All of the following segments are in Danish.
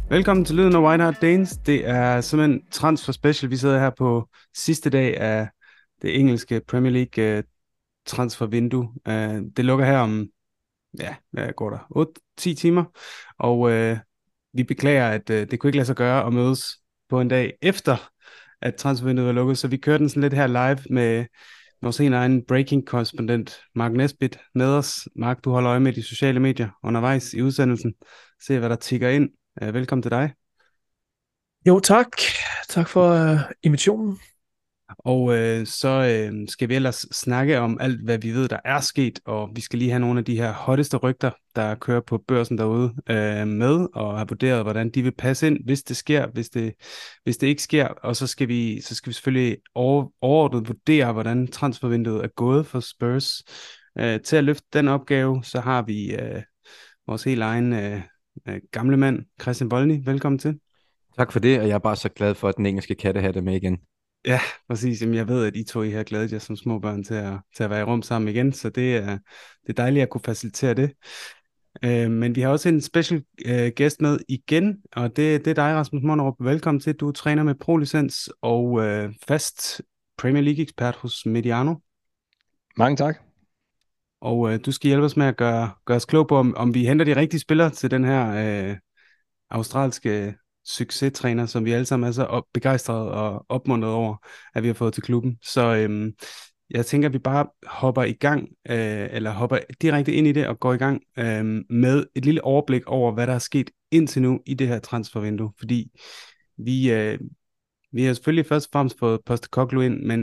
Velkommen til Lyden af White Hart Danes. Det er simpelthen transfer special. Vi sidder her på sidste dag af det engelske Premier League transfervindue. Det lukker her om, ja, hvad går der? 8-10 timer. Og vi beklager, at det kunne ikke lade sig gøre at mødes på en dag efter, at transfervinduet er lukket. Så vi kører den sådan lidt her live med vores en egen breaking-korrespondent, Mark Nesbitt, med os. Mark, du holder øje med de sociale medier undervejs i udsendelsen. Se, hvad der tikker ind. Velkommen til dig. Jo, tak. Tak for invitationen. Og så skal vi ellers snakke om alt, hvad vi ved, der er sket, og vi skal lige have nogle af de her hotteste rygter, der kører på børsen derude med, og have vurderet, hvordan de vil passe ind, hvis det sker, hvis det ikke sker. Og så skal vi selvfølgelig overordnet vurdere, hvordan transfervinduet er gået for Spurs. Til at løfte den opgave, så har vi vores helt egen gamle mand, Christian Volny. Velkommen til. Tak for det, og jeg er bare så glad for, at den engelske kattehat er med igen. Ja, præcis. Jamen, jeg ved, at I har glædet jer som små børn til at være i rum sammen igen, så det er dejligt at kunne facilitere det. Men vi har også en special gæst med igen, og det er dig, Rasmus Monderup. Velkommen til. Du er træner med pro-licens og fast Premier League-ekspert hos Mediano. Mange tak. Og du skal hjælpe os med at gøre os klog på, om vi henter de rigtige spillere til den her australske succestræner, som vi alle sammen er så begejstrede og opmuntret over, at vi har fået til klubben. Så jeg tænker, at vi bare hopper i gang, eller hopper direkte ind i det og går i gang med et lille overblik over, hvad der er sket indtil nu i det her transfervindue. Fordi vi har selvfølgelig først og fremmest fået Postecoglou ind, men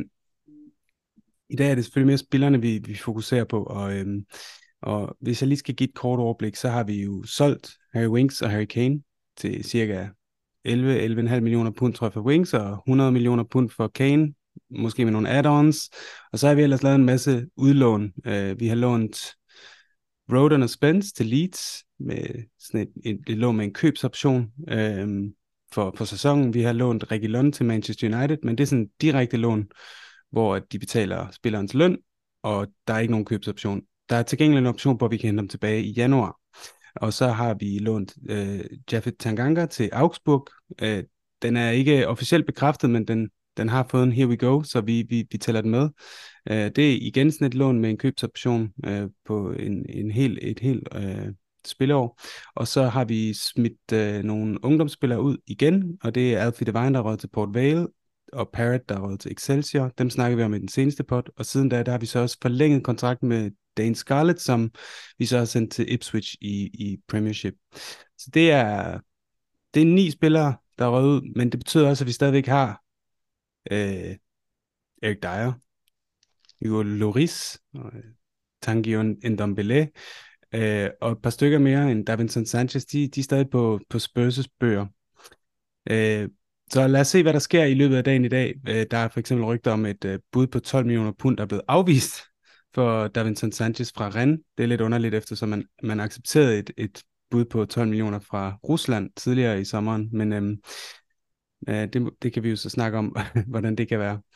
i dag er det selvfølgelig mere spillerne, vi fokuserer på, og hvis jeg lige skal give et kort overblik, så har vi jo solgt Harry Winks og Harry Kane til cirka 11,5 millioner pund, tror jeg, for Winks, og 100 millioner pund for Kane, måske med nogle add-ons. Og så har vi ellers lavet en masse udlån. Vi har lånt Rodon og Spence til Leeds, med sådan et lån med en købsoption for sæsonen. Vi har lånt Reguilón til Manchester United, men det er sådan en direkte lån, hvor de betaler spillerens løn, og der er ikke nogen købsoption. Der er til gengæld en option på, at vi kan hente dem tilbage i januar. Og så har vi lånt Japhet Tanganga til Augsburg. Den er ikke officielt bekræftet, men den har fået en here we go, så vi tæller den med. Det er igen sådan et lån med en købsoption på et helt spilleår. Og så har vi smidt nogle ungdomsspillere ud igen, og det er Alfie Devine, der er røget til Port Vale, og Parrott, der er røget til Excelsior. Dem snakker vi om i den seneste pod. Og siden da, der har vi så også forlænget kontrakten med Dane Scarlett, som vi så har sendt til Ipswich i Premiership. Så det er 9 spillere, der er røget ud, men det betyder også, at vi stadigvæk har Eric Dyer, Hugo Lloris, Tanguy Ndombele, og et par stykker mere end Davinson Sanchez. De er stadig på Spurs' bøger. Så lad os se, hvad der sker i løbet af dagen i dag. Der er for eksempel rygter om et bud på 12 millioner pund, der er blevet afvist for Davinson Sanchez fra Rennes. Det er lidt underligt, eftersom man accepterede et bud på 12 millioner fra Rusland tidligere i sommeren. Men det kan vi jo så snakke om, hvordan det kan være.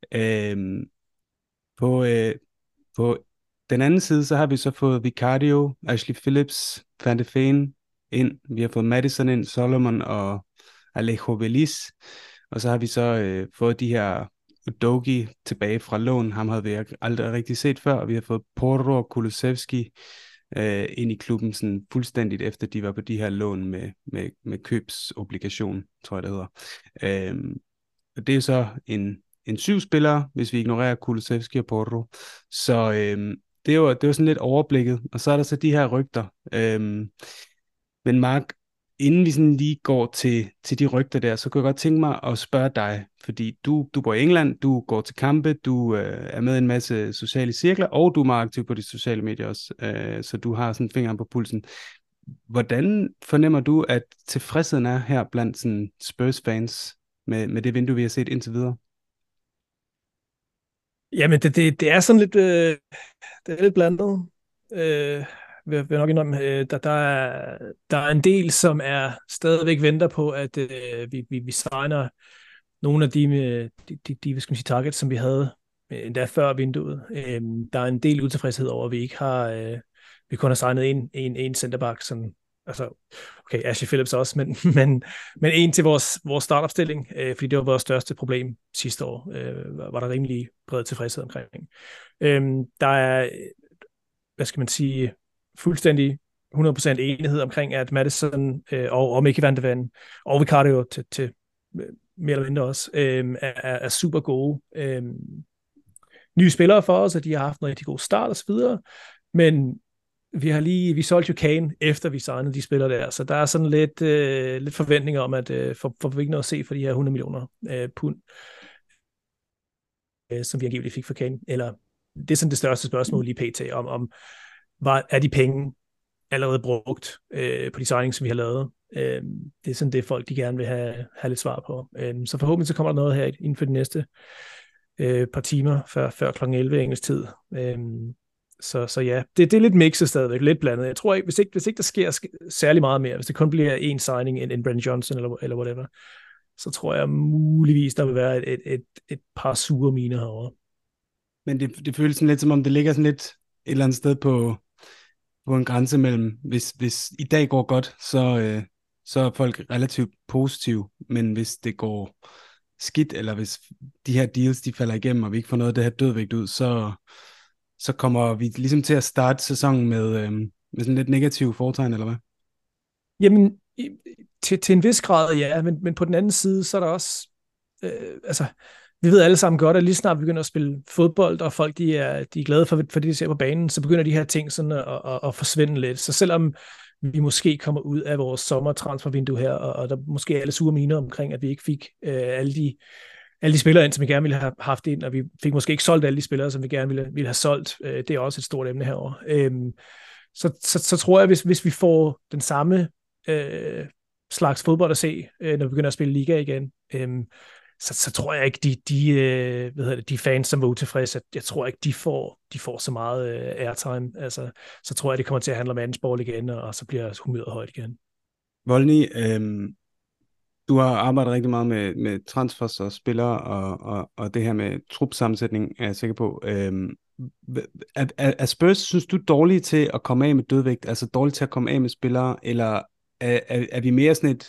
På den anden side, så har vi så fået Vicario, Ashley Phillips, Van de Ven ind. Vi har fået Madison ind, Solomon og Alejo Belis. Og så har vi så fået de her Udogi tilbage fra lån. Ham havde vi aldrig rigtig set før. Og vi har fået Porro og Kulusevski ind i klubben sådan fuldstændigt, efter de var på de her lån med købsobligation, tror jeg det hedder. Og det er så en 7 spillere, hvis vi ignorerer Kulusevski og Porro. Så det var sådan lidt overblikket. Og så er der så de her rygter. Men Mark, inden vi sådan lige går til de rygter der, så kunne jeg godt tænke mig at spørge dig, fordi du bor i England, du går til kampe, du er med i en masse sociale cirkler, og du er meget aktiv på de sociale medier også, så du har sådan fingeren på pulsen. Hvordan fornemmer du, at tilfredsheden er her blandt sådan Spurs-fans med det vindue, vi har set indtil videre? Jamen, det er sådan lidt, det er lidt blandet. Vil jeg nok indrømme, der er en del, som er stadigvæk venter på, at vi signer nogle af de hvad skal man sige, targets, som vi havde endda før vinduet. Der er en del utilfredshed over, at vi ikke har, vi kun har signet en centerback, som altså, okay, Ashley Phillips også, men en til vores startopstilling, fordi det var vores største problem sidste år, var der rimelig bred tilfredshed omkring. Der er, hvad skal man sige, fuldstændig 100% enighed omkring, at Madison og Mickey Van de Ven og Vicario til mere eller mindre også, er super gode nye spillere for os, og de har haft en rigtig god start og så videre, men vi solgte jo Kane, efter vi signede de spillere der, så der er sådan lidt forventninger om, at får vi ikke noget at se for de her 100 millioner pund, som vi angiveligt fik for Kane, eller det er sådan det største spørgsmål lige pt. om er de penge allerede brugt på de signings, som vi har lavet. Det er sådan det, folk de gerne vil have lidt svar på. Så forhåbentlig så kommer der noget her inden for de næste par timer, før kl. 11 engelsk tid. Så ja, det er lidt mixet stadigvæk, lidt blandet. Jeg tror ikke, hvis ikke der sker særlig meget mere, hvis det kun bliver en signing end Brandon Johnson eller whatever, så tror jeg muligvis, der vil være et par sure miner herovre. Men det føles sådan lidt, som om det ligger sådan lidt et eller andet sted på en grænse mellem, hvis i dag går godt, så er folk relativt positive, men hvis det går skidt, eller hvis de her deals, de falder igennem, og vi ikke får noget af det her dødvægt ud, så kommer vi ligesom til at starte sæsonen med sådan lidt negative foretegn, eller hvad? Jamen, til en vis grad, ja, men på den anden side, så er der også, altså, vi ved alle sammen godt, at lige snart vi begynder at spille fodbold, og folk de er glade for det, de ser på banen, så begynder de her ting sådan at forsvinde lidt. Så selvom vi måske kommer ud af vores sommertransfervindue her, og der måske er alle sure miner omkring, at vi ikke fik alle de spillere ind, som vi gerne ville have haft ind, og vi fik måske ikke solgt alle de spillere, som vi gerne ville have solgt. Det er også et stort emne herovre. Så tror jeg, hvis vi får den samme slags fodbold at se, når vi begynder at spille liga igen, så tror jeg ikke, de fans, som var utilfredse, jeg tror ikke, de får så meget airtime. Altså, så tror jeg, det kommer til at handle om andensbold igen, og så bliver humøret højt igen. Volny, du har arbejdet rigtig meget med transfers og spillere, og det her med trupsammensætning, er jeg sikker på. Er Spurs, synes du, dårlige til at komme af med dødvægt, altså dårlige til at komme af med spillere, eller er vi mere sådan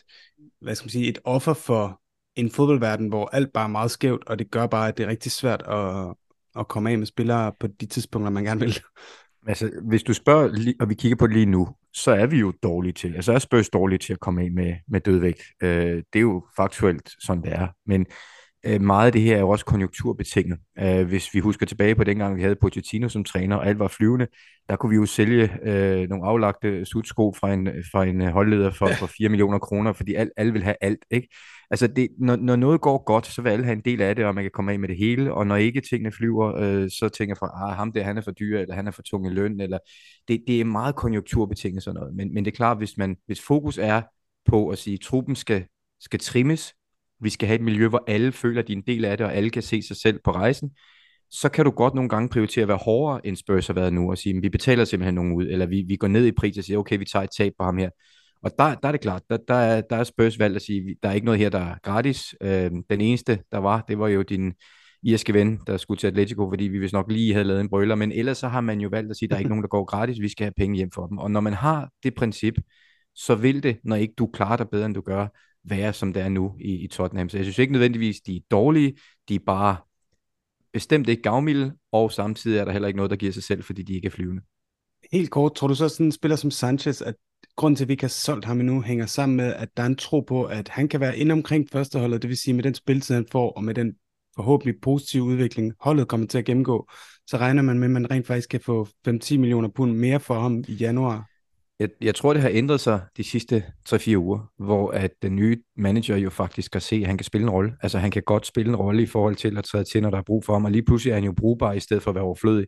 et offer for en fodboldverden, hvor alt bare er meget skævt, og det gør bare, at det er rigtig svært at komme af med spillere på de tidspunkter, man gerne vil? Altså, hvis du spørger, og vi kigger på det lige nu, så er vi jo dårlige til, altså er Spurs dårlige til at komme af med dødvægt. Det er jo faktuelt sådan, det er. Men meget af det her er jo også konjunkturbetinget. Hvis vi husker tilbage på dengang, vi havde Pochettino som træner, og alt var flyvende, der kunne vi jo sælge nogle aflagte sudsko fra en holdleder for 4 millioner kroner, fordi alle vil have alt, ikke? Altså, når noget går godt, så vil alle have en del af det, og man kan komme af med det hele, og når ikke tingene flyver, så tænker jeg fra, ham der, han er for dyr, eller han er for tung i løn, eller det er meget konjunkturbetinget sådan noget. Men det er klart, hvis fokus er på at sige, at truppen skal trimmes, vi skal have et miljø, hvor alle føler, at de er en del af det, og alle kan se sig selv på rejsen, så kan du godt nogle gange prioritere at være hårdere, end Spurs har været nu, og sige, at vi betaler simpelthen nogen ud, eller vi går ned i pris og siger, okay, vi tager et tab på ham her. Og der er det klart, der er Spurs valgt at sige, der er ikke noget her, der er gratis. Den eneste, der var, det var jo din irske ven, der skulle til Atletico, fordi vi vist nok lige havde lavet en brøler, men ellers så har man jo valgt at sige, der er ikke nogen, der går gratis, vi skal have penge hjem for dem. Og når man har det princip, så vil det, når ikke du klarer dig bedre, end du gør, være som det er nu i Tottenham. Så jeg synes ikke nødvendigvis, de er dårlige, de er bare bestemt ikke gavmilde, og samtidig er der heller ikke noget, der giver sig selv, fordi de ikke er flyvende. Helt kort, tror du så sådan en spiller som Sanchez, at grunden til, at vi ikke har solgt ham endnu, hænger sammen med, at der er en tro på, at han kan være inde omkring førsteholdet, det vil sige med den spiltid, han får, og med den forhåbentlig positive udvikling, holdet kommer til at gennemgå, så regner man med, at man rent faktisk kan få 5-10 millioner pund mere for ham i januar. Jeg tror, det har ændret sig de sidste 3-4 uger, hvor at den nye manager jo faktisk skal se, at han kan spille en rolle. Altså han kan godt spille en rolle i forhold til at træde til, når der er brug for ham, og lige pludselig er han jo brugbar i stedet for at være overflødig.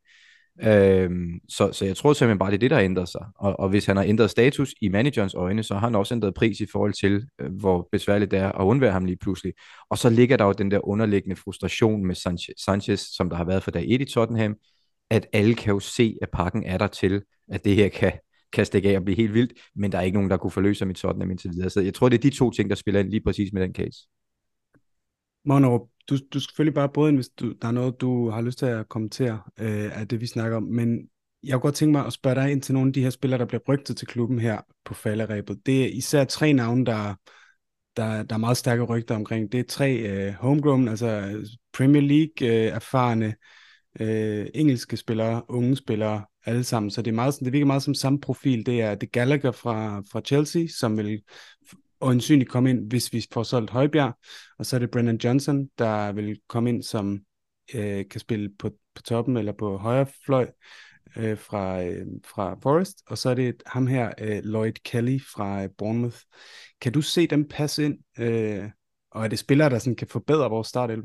Så jeg tror simpelthen bare, det er det, der ændrer sig. Og hvis han har ændret status i managerens øjne, så har han også ændret pris i forhold til, hvor besværligt det er at undvære ham lige pludselig. Og så ligger der jo den der underliggende frustration med Sanchez, som der har været for dag 1 i Tottenham, at alle kan jo se, at pakken er der til, at det her kan stikke af og blive helt vildt, men der er ikke nogen, der kunne forløse ham i Tottenham indtil videre. Så jeg tror, det er de to ting, der spiller ind lige præcis med den case. Monnerup, du skal selvfølgelig bare både, hvis der er noget, du har lyst til at kommentere af det, vi snakker om, men Jeg kunne godt tænke mig at spørge dig ind til nogle af de her spillere, der bliver rygtet til klubben her på falderebet. Det er især 3 navne, der er meget stærke rygter omkring. Det er 3 homegrown, altså Premier League erfarne engelske spillere, unge spillere, alle sammen. Så det er meget sådan, det virker meget som samme profil. Det er Gallagher fra Chelsea, som vil øjensynligt komme ind, hvis vi får solgt Højbjerg. Og så er det Brennan Johnson, der vil komme ind, som kan spille på toppen eller på højre fløj fra Forest. Og så er det ham her, Lloyd Kelly fra Bournemouth. Kan du se dem passe ind? Og er det spillere, der sådan kan forbedre vores startelver?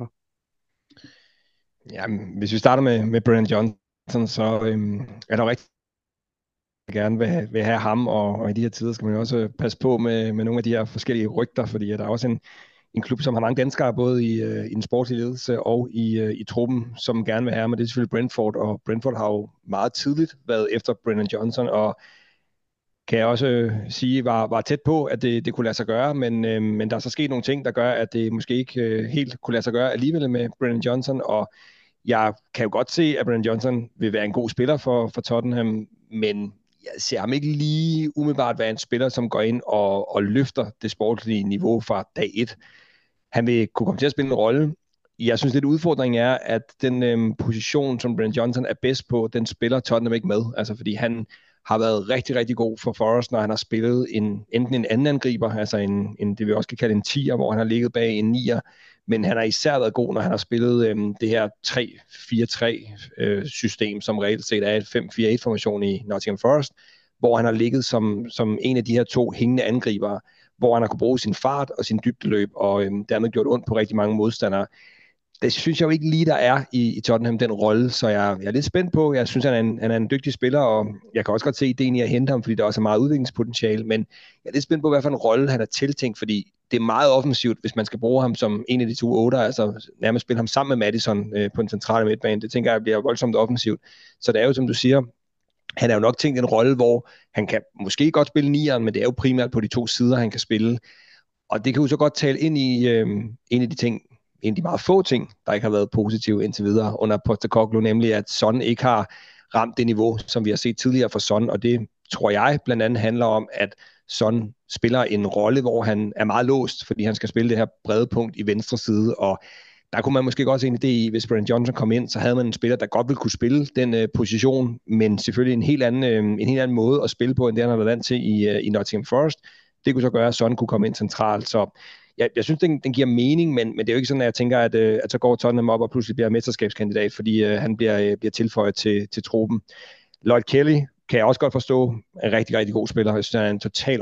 Ja, hvis vi starter med Brennan Johnson, så er der rigtig gerne vil have ham, og i de her tider skal man jo også passe på med nogle af de her forskellige rygter, fordi der er også en klub, som har mange danskere, både i den sportslige ledelse og i truppen, som gerne vil have, men det er selvfølgelig Brentford, og Brentford har jo meget tidligt været efter Brennan Johnson, og kan jeg også sige, var tæt på, at det kunne lade sig gøre, men der er så sket nogle ting, der gør, at det måske ikke helt kunne lade sig gøre alligevel med Brennan Johnson, og jeg kan jo godt se, at Brennan Johnson vil være en god spiller for Tottenham, men jeg ser ham ikke lige umiddelbart være en spiller, som går ind og løfter det sportslige niveau fra dag 1. Han vil kunne komme til at spille en rolle. Jeg synes lidt udfordringen er, at den position, som Brennan Johnson er bedst på, den spiller Tottenham ikke med. Altså fordi han har været rigtig, rigtig god for Forest, når han har spillet enten en anden angriber, altså det vi også kan kalde en 10'er, hvor han har ligget bag en 9'er, men han har især været god, når han har spillet det her 3-4-3 system, som reelt set er et 5-4-1-formation i Nottingham Forest, hvor han har ligget som en af de her 2 hængende angribere, hvor han har kunne bruge sin fart og sin dybdeløb, og dermed gjort ondt på rigtig mange modstandere. Det synes jeg jo ikke lige, der er i Tottenham, den rolle, så jeg er lidt spændt på. Jeg synes, han er en dygtig spiller, og jeg kan også godt se ideen i at hente ham, fordi der også er meget udviklingspotentiale, men jeg er lidt spændt på, hvad for en rolle han er tiltænkt, fordi det er meget offensivt, hvis man skal bruge ham som en af de 2 8'er, altså nærmest spille ham sammen med Maddison på den centrale midtbane. Det tænker jeg bliver voldsomt offensivt. Så det er jo, som du siger, han er jo nok tænkt en rolle, hvor han kan måske godt spille 9'eren, men det er jo primært på de 2 sider, han kan spille. Og det kan jo så godt tale ind i en af de ting, en af de meget få ting, der ikke har været positive indtil videre under Postecoglou, nemlig at Son ikke har ramt det niveau, som vi har set tidligere for Son, og det tror jeg blandt andet handler om, at Son spiller en rolle, hvor han er meget låst, fordi han skal spille det her brede punkt i venstre side, og der kunne man måske godt se en idé i, hvis Brennan Johnson kom ind, så havde man en spiller, der godt ville kunne spille den position, men selvfølgelig en helt anden måde at spille på, end det han har været vant til i Nottingham Forest. Det kunne så gøre, at Son kunne komme ind centralt, så jeg synes, den giver mening, men det er jo ikke sådan, at jeg tænker, at så går Tottenham op og pludselig bliver mesterskabskandidat, fordi han bliver tilføjet til truppen. Lloyd Kelly kan jeg også godt forstå, er en rigtig, rigtig god spiller. Jeg synes, han er en totalt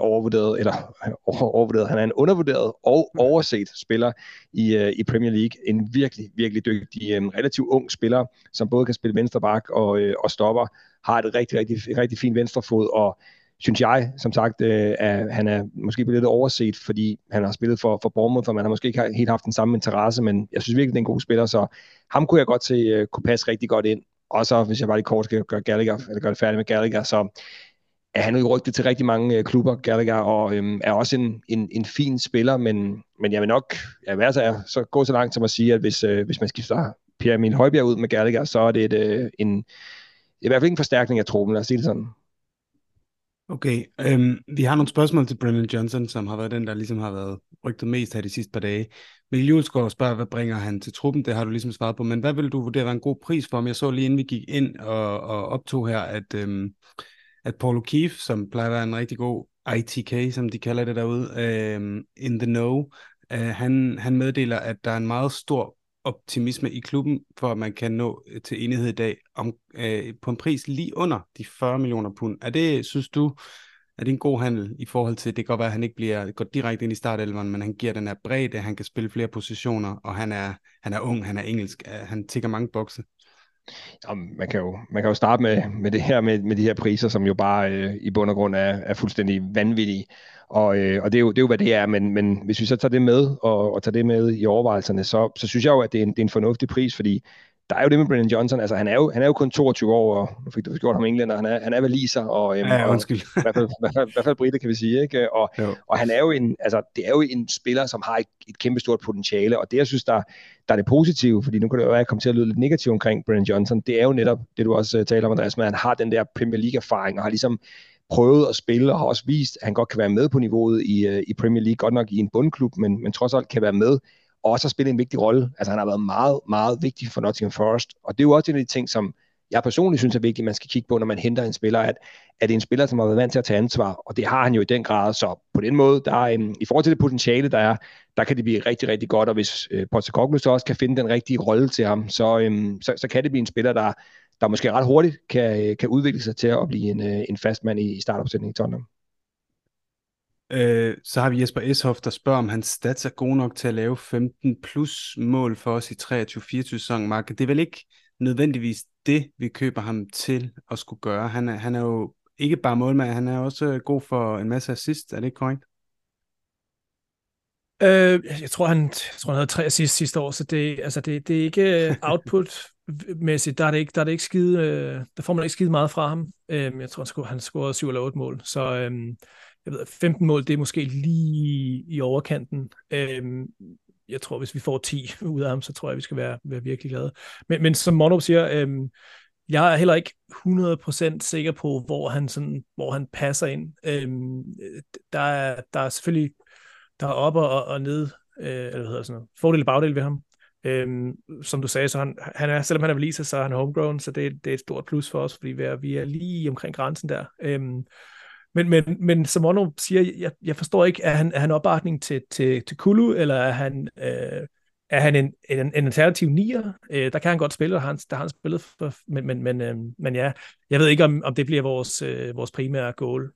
overvurderet. Han er en undervurderet og overset spiller i Premier League. En virkelig, virkelig dygtig, relativt ung spiller, som både kan spille venstre bak og stopper. Har et rigtig, rigtig, rigtig fint venstrefod, og synes jeg, som sagt, at han er måske blevet lidt overset, fordi han har spillet for Bournemouth, og man har måske ikke helt haft den samme interesse, men jeg synes virkelig, det er en god spiller, så ham kunne jeg godt se kunne passe rigtig godt ind. Og så, hvis jeg bare lige kort skal gøre det færdigt med Gallagher, så er han jo rygtet til rigtig mange klubber, Gallagher, og er også en fin spiller, men jeg vil nok så gå så langt som at sige, at hvis man skifter Pierre Emil Højbjerg ud med Gallagher, så er det i hvert fald ikke en forstærkning af truppen, lad os sige det sådan. Okay, vi har nogle spørgsmål til Brennan Johnson, som har været den, der ligesom har været rygtet mest her de sidste par dage. Mikkel Julesgaard spørger, hvad bringer han til truppen? Det har du ligesom svaret på, men hvad vil du vurdere var en god pris for ham? Jeg så lige inden vi gik ind og optog her, at Paul O'Keefe, som plejer at være en rigtig god ITK, som de kalder det derude, in the know, han meddeler, at der er en meget stor optimisme i klubben, for at man kan nå til enighed i dag på en pris lige under de 40 millioner pund. Synes du, er det en god handel i forhold til, det kan godt være, at han ikke går direkte ind i startelveren, men han giver den her bredde, han kan spille flere positioner, og han er ung, han er engelsk, han tikker mange bokse. Jamen, man kan jo starte med det her med de her priser, som jo bare i bund og grund er fuldstændig vanvittige. Og det er jo hvad det er, men hvis vi så tager det med og tager det med i overvejelserne, så synes jeg jo, at det er en fornuftig pris, fordi der er jo det med Brennan Johnson, altså han er jo kun 22 år, og nu fik du gjort ham englænder, han er valiser, og, Ja, undskyld. i hvert fald brite, kan vi sige, ikke? Og han er jo det er jo en spiller, som har et kæmpe stort potentiale, og det, jeg synes, der er det positive, fordi nu kan det jo være, at jeg kommer til at lyde lidt negativt omkring Brennan Johnson, det er jo netop det, du også taler om, Andreas, men han har den der Premier League-erfaring, og har ligesom prøvet at spille, og har også vist, at han godt kan være med på niveauet i Premier League, godt nok i en bundklub, men trods alt kan være med, og også har spillet en vigtig rolle. Altså han har været meget, meget vigtig for Nottingham Forest, og det er jo også en af de ting, som jeg personligt synes er vigtigt, man skal kigge på, når man henter en spiller, at det er en spiller, som har været vant til at tage ansvar, og det har han jo i den grad, så på den måde, der er i forhold til det potentiale, der kan det blive rigtig, rigtig godt, og hvis Postecoglou så også kan finde den rigtige rolle til ham, så kan det blive en spiller, der måske ret hurtigt kan udvikle sig til at blive en fast mand i startopsætningen i Tottenham. Så har vi Jesper Eshoff, der spørger, om hans stats er gode nok til at lave 15 plus mål for os i 23-24 sæson, Mark. Det er vel ikke nødvendigvis det, vi køber ham til at skulle gøre. Han er jo ikke bare målmand, han er også god for en masse assist. Er det ikke korrekt? Jeg tror, han havde 3 assist sidste år, så det er ikke output-mæssigt, der er det ikke skide, der får man ikke skide meget fra ham. Jeg tror, han scorede 7 eller 8 mål, så jeg ved, 15 mål, det er måske lige i overkanten. Jeg tror, hvis vi får 10 ud af ham, så tror jeg, vi skal være virkelig glade. Men som Monop siger, jeg er heller ikke 100% sikker på, hvor han passer ind. Der er selvfølgelig der er op og ned, eller hvad hedder sådan noget, fordel og bagdel ved ham. Som du sagde, så han er, selvom han er valiser, så er han homegrown, så det er et stort plus for os, fordi vi er lige omkring grænsen der. Men som Ono siger, jeg forstår ikke, er han opbakning til Kulu, eller er han en alternativ nier? Der kan han godt spille, og der har han spillet for, men ja, jeg ved ikke, om det bliver vores primære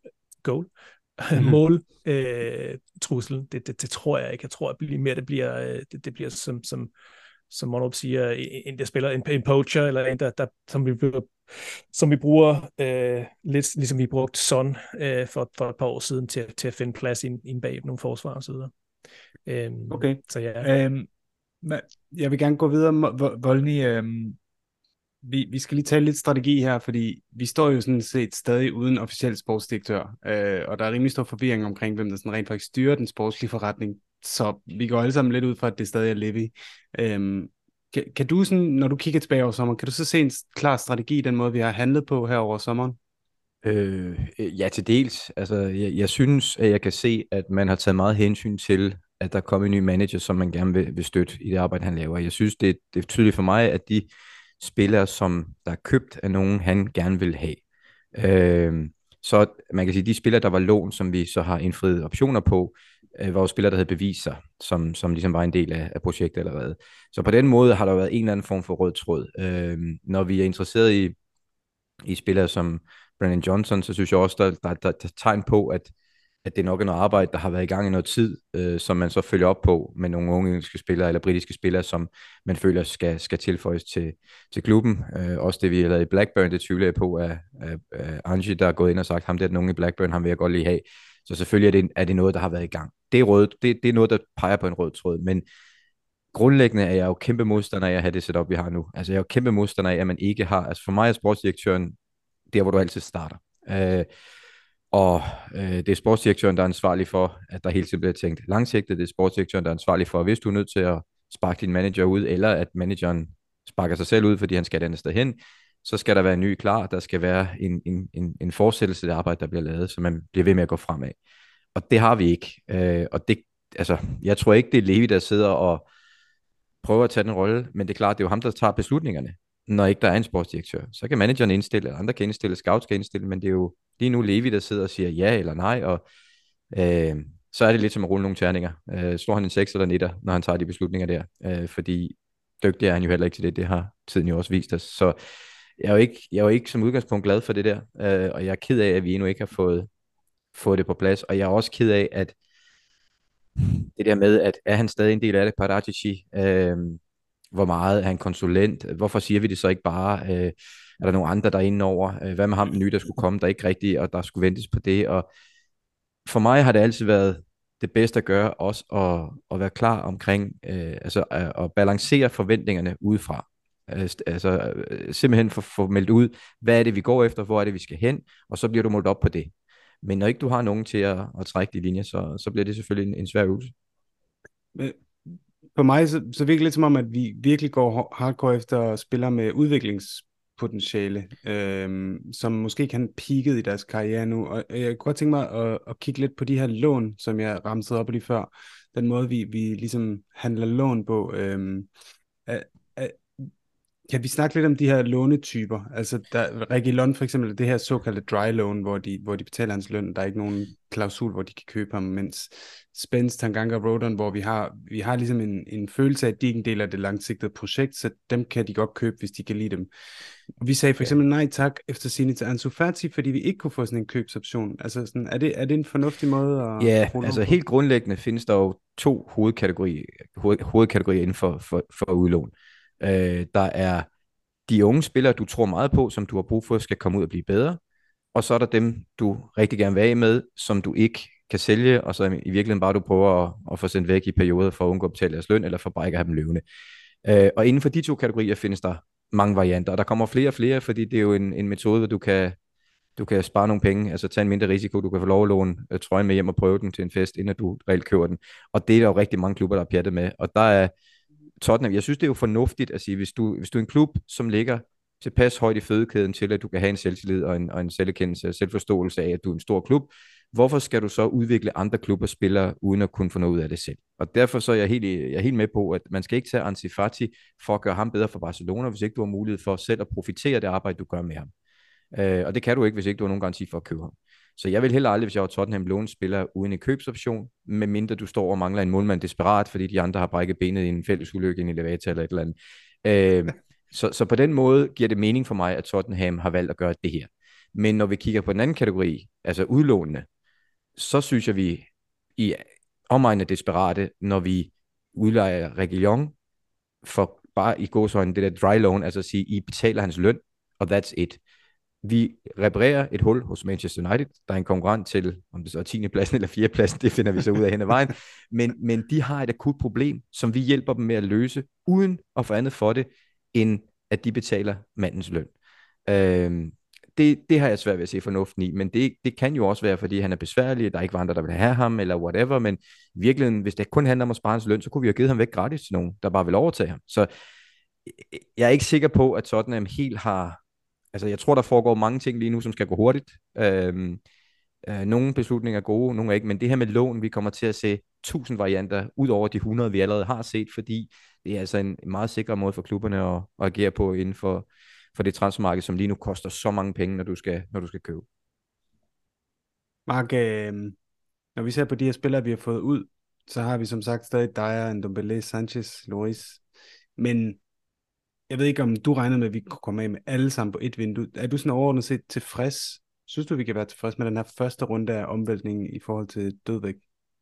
mål trussel. Det tror jeg ikke. Jeg tror det bliver som Monop siger, en der spiller en poacher, eller en der som vi bruger lidt ligesom vi brugte Son for et par år siden til at finde plads i en bag nogle forsvar og så videre. Okay. Så ja. Jeg vil gerne gå videre, Volny. Vi skal lige tale lidt strategi her, fordi vi står jo sådan set stadig uden officiel sportsdirektør, og der er rimelig stor forvirring omkring, hvem der sådan rent faktisk styrer den sportslige forretning, så vi går alle sammen lidt ud fra, at det stadig er Levy. Kan du sådan, når du kigger tilbage over sommeren, kan du så se en klar strategi i den måde, vi har handlet på her over sommeren? Ja, til dels. Altså, jeg synes, at jeg kan se, at man har taget meget hensyn til, at der kommer en ny manager, som man gerne vil støtte i det arbejde, han laver. Jeg synes, det er tydeligt for mig, at de spillere, som der er købt af nogen, han gerne vil have. Så man kan sige, de spillere, der var lån, som vi så har indfriet optioner på, var jo spillere, der havde bevist sig, som ligesom var en del af projektet allerede. Så på den måde har der været en eller anden form for rød tråd. Når vi er interesseret i spillere som Brennan Johnson, så synes jeg også, der er tegn på, at det nok er noget arbejde, der har været i gang i noget tid, som man så følger op på med nogle unge engelske spillere eller britiske spillere, som man føler skal tilføjes til klubben. Også det, vi har lavet i Blackburn, det tvivler jeg på, at Angie, der er gået ind og sagt, ham der den unge i Blackburn, ham vil jeg godt lige have. Så selvfølgelig er det noget, der har været i gang. Det er noget, der peger på en rød tråd, men grundlæggende er jeg jo kæmpe modstander af at have det setup, vi har nu. Altså jeg er jo kæmpe modstander af, at man ikke har, altså for mig er sportsdirektøren der, hvor du altid starter. Det er sportsdirektøren, der er ansvarlig for, at der hele tiden bliver tænkt langsigtet. Det er sportsdirektøren, der er ansvarlig for, hvis du er nødt til at sparke din manager ud, eller at manageren sparker sig selv ud, fordi han skal et andet sted hen, så skal der være en ny klar. Der skal være en fortsættelse af det arbejde, der bliver lavet, så man bliver ved med at gå fremad. Og det har vi ikke. Jeg tror ikke, det er Levy, der sidder og prøver at tage den rolle, men det er klart, det er jo ham, der tager beslutningerne, når ikke der er en sportsdirektør. Så kan manageren indstille, eller andre kan indstille, scouts kan indstille, men det er jo lige nu Levy, der sidder og siger ja eller nej, og så er det lidt som at rulle nogle terninger. Slår han en 6 eller en 1, når han tager de beslutninger der, fordi dygtig er han jo heller ikke til det har tiden jo også vist os. Så jeg er jo ikke som udgangspunkt glad for det der, og jeg er ked af, at vi endnu ikke har fået det på plads, og jeg er også ked af, at det der med, at er han stadig en del af det, Paratici, hvor meget er han konsulent, hvorfor siger vi det så ikke bare, er der nogle andre, der er inde over, hvad med ham den nye, der skulle komme, der ikke rigtigt, og der skulle ventes på det, og for mig har det altid været det bedste at gøre, også at være klar omkring, at balancere forventningerne udefra. Simpelthen få meldt ud, hvad er det, vi går efter, hvor er det, vi skal hen, og så bliver du målt op på det. Men når ikke du har nogen til at trække de linjer, så bliver det selvfølgelig en svær øvelse. For mig så virker det lidt som om, at vi virkelig går hardcore efter spillere med udviklingspotentiale, som måske ikke har peaked i deres karriere nu. Og jeg kunne godt tænke mig at kigge lidt på de her lån, som jeg ramsede op lige før. Den måde, vi ligesom handler lån på. Kan vi snakke lidt om de her lånetyper? Altså, Reguilón for eksempel, det her såkaldte dry loan, hvor de betaler hans løn, der er ikke nogen klausul, hvor de kan købe ham, mens Spence, Tanganga og Rodon, hvor vi har ligesom en følelse af, at de ikke er en del af det langsigtede projekt, så dem kan de godt købe, hvis de kan lide dem. Vi sagde for eksempel nej tak efter sigende til Ansu Fati, fordi vi ikke kunne få sådan en købsoption. Altså, sådan, er det en fornuftig måde at... Ja, altså helt grundlæggende findes der jo to hovedkategorier inden for udlån. Der er de unge spillere, du tror meget på, som du har brug for, skal komme ud og blive bedre. Og så er der dem, du rigtig gerne vil af med, som du ikke kan sælge, og så i virkeligheden bare du prøver at få sendt væk i perioder for at undgå at betale deres løn, eller for bare ikke at have dem løbende. Og inden for de to kategorier findes der mange varianter, og der kommer flere og flere, fordi det er jo en metode, hvor du kan spare nogle penge, altså tage en mindre risiko, du kan få lov at låne trøjen med hjem og prøve den til en fest, inden du reelt køber den. Og det er der jo rigtig mange klubber, der er pjattet med. Og der er Tottenham, jeg synes, det er jo fornuftigt at sige, hvis du er en klub, som ligger tilpas højt i fødekæden til, at du kan have en selvtillid og en selverkendelse og selvforståelse af, at du er en stor klub, hvorfor skal du så udvikle andre klubber spillere, uden at kunne få noget ud af det selv? Og derfor så er jeg helt med på, at man skal ikke tage Ansu Fati for at gøre ham bedre for Barcelona, hvis ikke du har mulighed for selv at profitere af det arbejde, du gør med ham. Og det kan du ikke, hvis ikke du har nogen garanti for at købe ham. Så jeg vil heller aldrig, hvis jeg var Tottenham, låne spiller uden en købsoption, medmindre du står og mangler en målmand desperat, fordi de andre har brækket benet i en fælles ulykke i en elevator eller et eller andet. Så på den måde giver det mening for mig, at Tottenham har valgt at gøre det her. Men når vi kigger på den anden kategori, altså udlånene, så synes jeg, vi i omegnen er desperate, når vi udlejer Reguilón for bare i gåseøjne det der dry loan, altså at sige, I betaler hans løn, og that's it. Vi reparerer et hul hos Manchester United, der er en konkurrent til, om det så er 10. pladsen eller 4. pladsen, det finder vi så ud af hen ad vejen, men de har et akut problem, som vi hjælper dem med at løse, uden at få andet for det, end at de betaler mandens løn. Det har jeg svært ved at se fornuften i, men det kan jo også være, fordi han er besværlig, der er ikke andre, der vil have ham, eller whatever, men i virkeligheden, hvis det kun handler om at spare hans løn, så kunne vi have givet ham væk gratis til nogen, der bare vil overtage ham. Så jeg er ikke sikker på, at Tottenham helt har... Altså, jeg tror, der foregår mange ting lige nu, som skal gå hurtigt. Nogle beslutninger er gode, nogle er ikke, men det her med lån, vi kommer til at se 1000 varianter, ud over de 100, vi allerede har set, fordi det er altså en meget sikker måde for klubberne at agere på inden for det transfermarked, som lige nu koster så mange penge, når du skal købe. Mark, når vi ser på de her spillere, vi har fået ud, så har vi som sagt stadig Dyer, Ndombele, Sanchez, Lloris, men jeg ved ikke, om du regner med, at vi kunne komme af med alle sammen på et vindue. Er du sådan overordnet set tilfreds? Synes du, vi kan være tilfreds med den her første runde af omvæltningen i forhold til Dødvæk?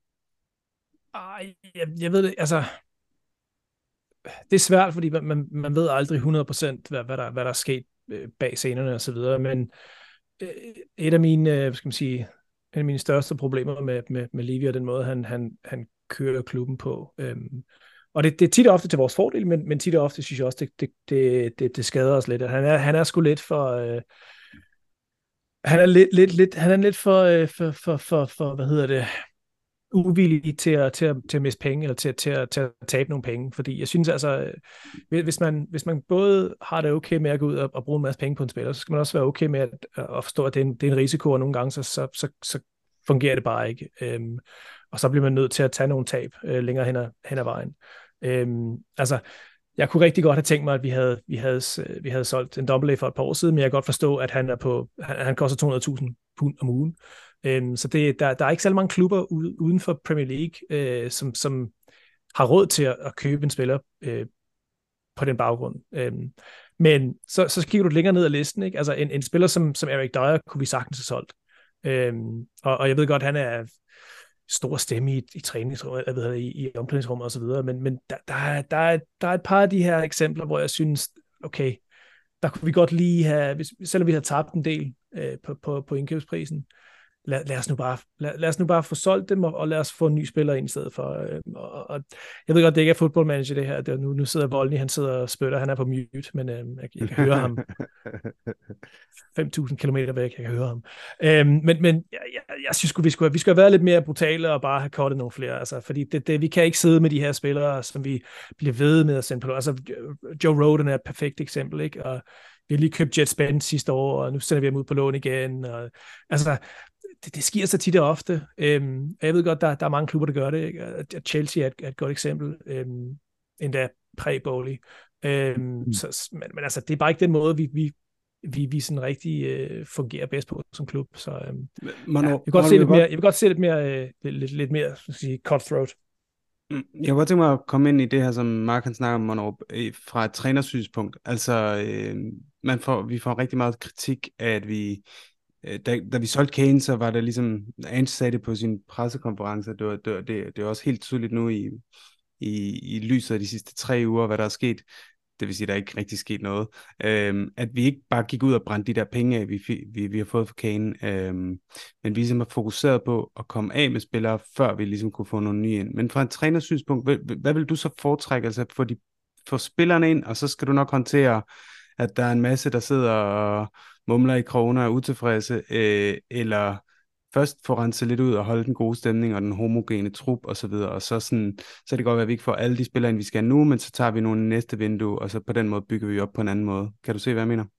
Jeg ved det, altså... Det er svært, fordi man ved aldrig 100% hvad der er sket bag scenerne og så videre, men et af mine største problemer med Levy og den måde, han kører klubben på, og det er tit og ofte til vores fordel, men tit og ofte synes jeg også, det skader os lidt. Han er sgu lidt for... Han er lidt for hvad hedder det, uvillig til at miste penge, eller til at tabe nogle penge, fordi jeg synes altså, hvis man både har det okay med at gå ud og bruge en masse penge på en spiller, så skal man også være okay med at forstå, at det er en risiko, og nogle gange så fungerer det bare ikke. Og så bliver man nødt til at tage nogle tab længere hen ad vejen. Altså, jeg kunne rigtig godt have tænkt mig, at vi havde solgt en double A for et par år siden, men jeg kan godt forstå, at han koster 200.000 pund om ugen. Så der er ikke særlig mange klubber uden for Premier League, som har råd til at købe en spiller på den baggrund. Men så kigger du længere ned ad listen, ikke? Altså en spiller som Eric Dyer kunne vi sagtens have solgt. Og jeg ved godt, han er stor stemme i træningsrummet, i omklædningsrummet og så videre, men der er et par af de her eksempler, hvor jeg synes, okay, der kunne vi godt lige have, selvom vi har tabt en del på indkøbsprisen, lad os nu bare få solgt dem, og lad os få en ny spiller ind i stedet for. Og jeg ved godt, det ikke er football manager det her. Nu sidder Volny, han sidder og spytter, han er på mute, men jeg kan høre ham 5.000 kilometer væk, jeg kan høre ham. Men jeg synes vi skulle have været lidt mere brutale og bare have cuttet nogle flere, altså, fordi vi kan ikke sidde med de her spillere, som vi bliver ved med at sende på. Altså, Joe Roden er et perfekt eksempel, ikke? Og vi har lige købt Jet Spence sidste år, og nu sender vi ham ud på lån igen. Og, altså, det sker så tit og ofte. Jeg ved godt, der er mange klubber, der gør det. Ikke? Chelsea er et godt eksempel. Endda præ-Bowley. Men altså, det er bare ikke den måde, vi sådan rigtig fungerer bedst på som klub. Så jeg vil godt se lidt mere skal sige, cutthroat. Jeg kunne godt tænke mig at komme ind i det her, som Mark han snakker om, Monrup, fra et trænersynspunkt. Altså, vi får rigtig meget kritik af, at vi, da vi solgte Kane, så var det ligesom, Ange sagde det på sin pressekonference, det er også helt tydeligt nu i lyset af de sidste 3 uger, hvad der er sket. Det vil sige, at der ikke rigtig sket noget. At vi ikke bare gik ud og brændte de der penge af, vi har fået for Kane, men vi ligesom har fokuseret på at komme af med spillere, før vi ligesom kunne få nogle nye ind. Men fra en trænersynspunkt, hvad vil du så foretrække? Altså få spillerne ind, og så skal du nok håndtere, at der er en masse, der sidder og mumler i krogene og er utilfredse, eller først få renset lidt ud og holde den gode stemning og den homogene trup og så videre, og så det godt være, at vi ikke får alle de spillere, vi skal nu, men så tager vi nogle næste vindue, og så på den måde bygger vi op på en anden måde. Kan du se, hvad jeg mener?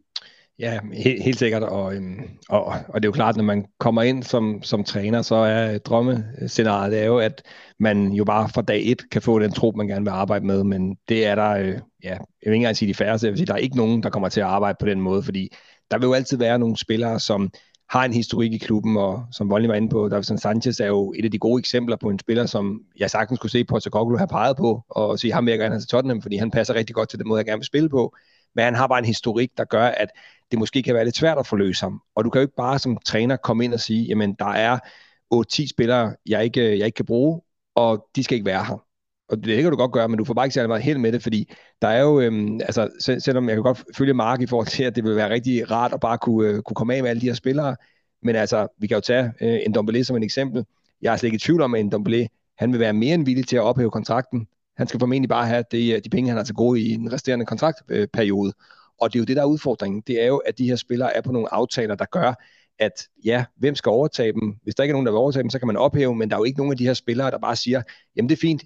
Ja, helt sikkert, og det er jo klart, når man kommer ind som træner, så er drømmescenariet det er jo, at man jo bare fra dag 1 kan få den trup, man gerne vil arbejde med, men det er der, jeg vil ikke engang sige de færreste, jeg vil sige, der er ikke nogen, der kommer til at arbejde på den måde, fordi der vil jo altid være nogle spillere, som har en historik i klubben, og som Volny var inde på, Davinson Sanchez er jo et af de gode eksempler på en spiller, som jeg sagtens skulle se Postecoglou have peget på, og sige, ham vil jeg gerne have til Tottenham, fordi han passer rigtig godt til den måde, jeg gerne vil spille på, men han har bare en historik, der gør, at det måske kan være lidt svært at forløse ham, og du kan jo ikke bare som træner komme ind og sige, jamen der er 8-10 spillere, jeg ikke kan bruge, og de skal ikke være her. Og det kan du godt gøre, men du får bare ikke særlig meget held med det, fordi der er jo, selvom jeg kan godt følge Mark i forhold til, at det vil være rigtig rart at bare kunne komme af med alle de her spillere, men altså, vi kan jo tage Ndombele som et eksempel. Jeg er slet ikke i tvivl om, at Ndombele, han vil være mere end villig til at ophæve kontrakten. Han skal formentlig bare have de penge, han har til gode i den resterende kontraktperiode. Og det er jo det, der er udfordringen. Det er jo, at de her spillere er på nogle aftaler, der gør, at ja, hvem skal overtage dem? Hvis der ikke er nogen, der vil overtage dem, så kan man ophæve, men der er jo ikke nogen af de her spillere, der bare siger, jamen det er fint,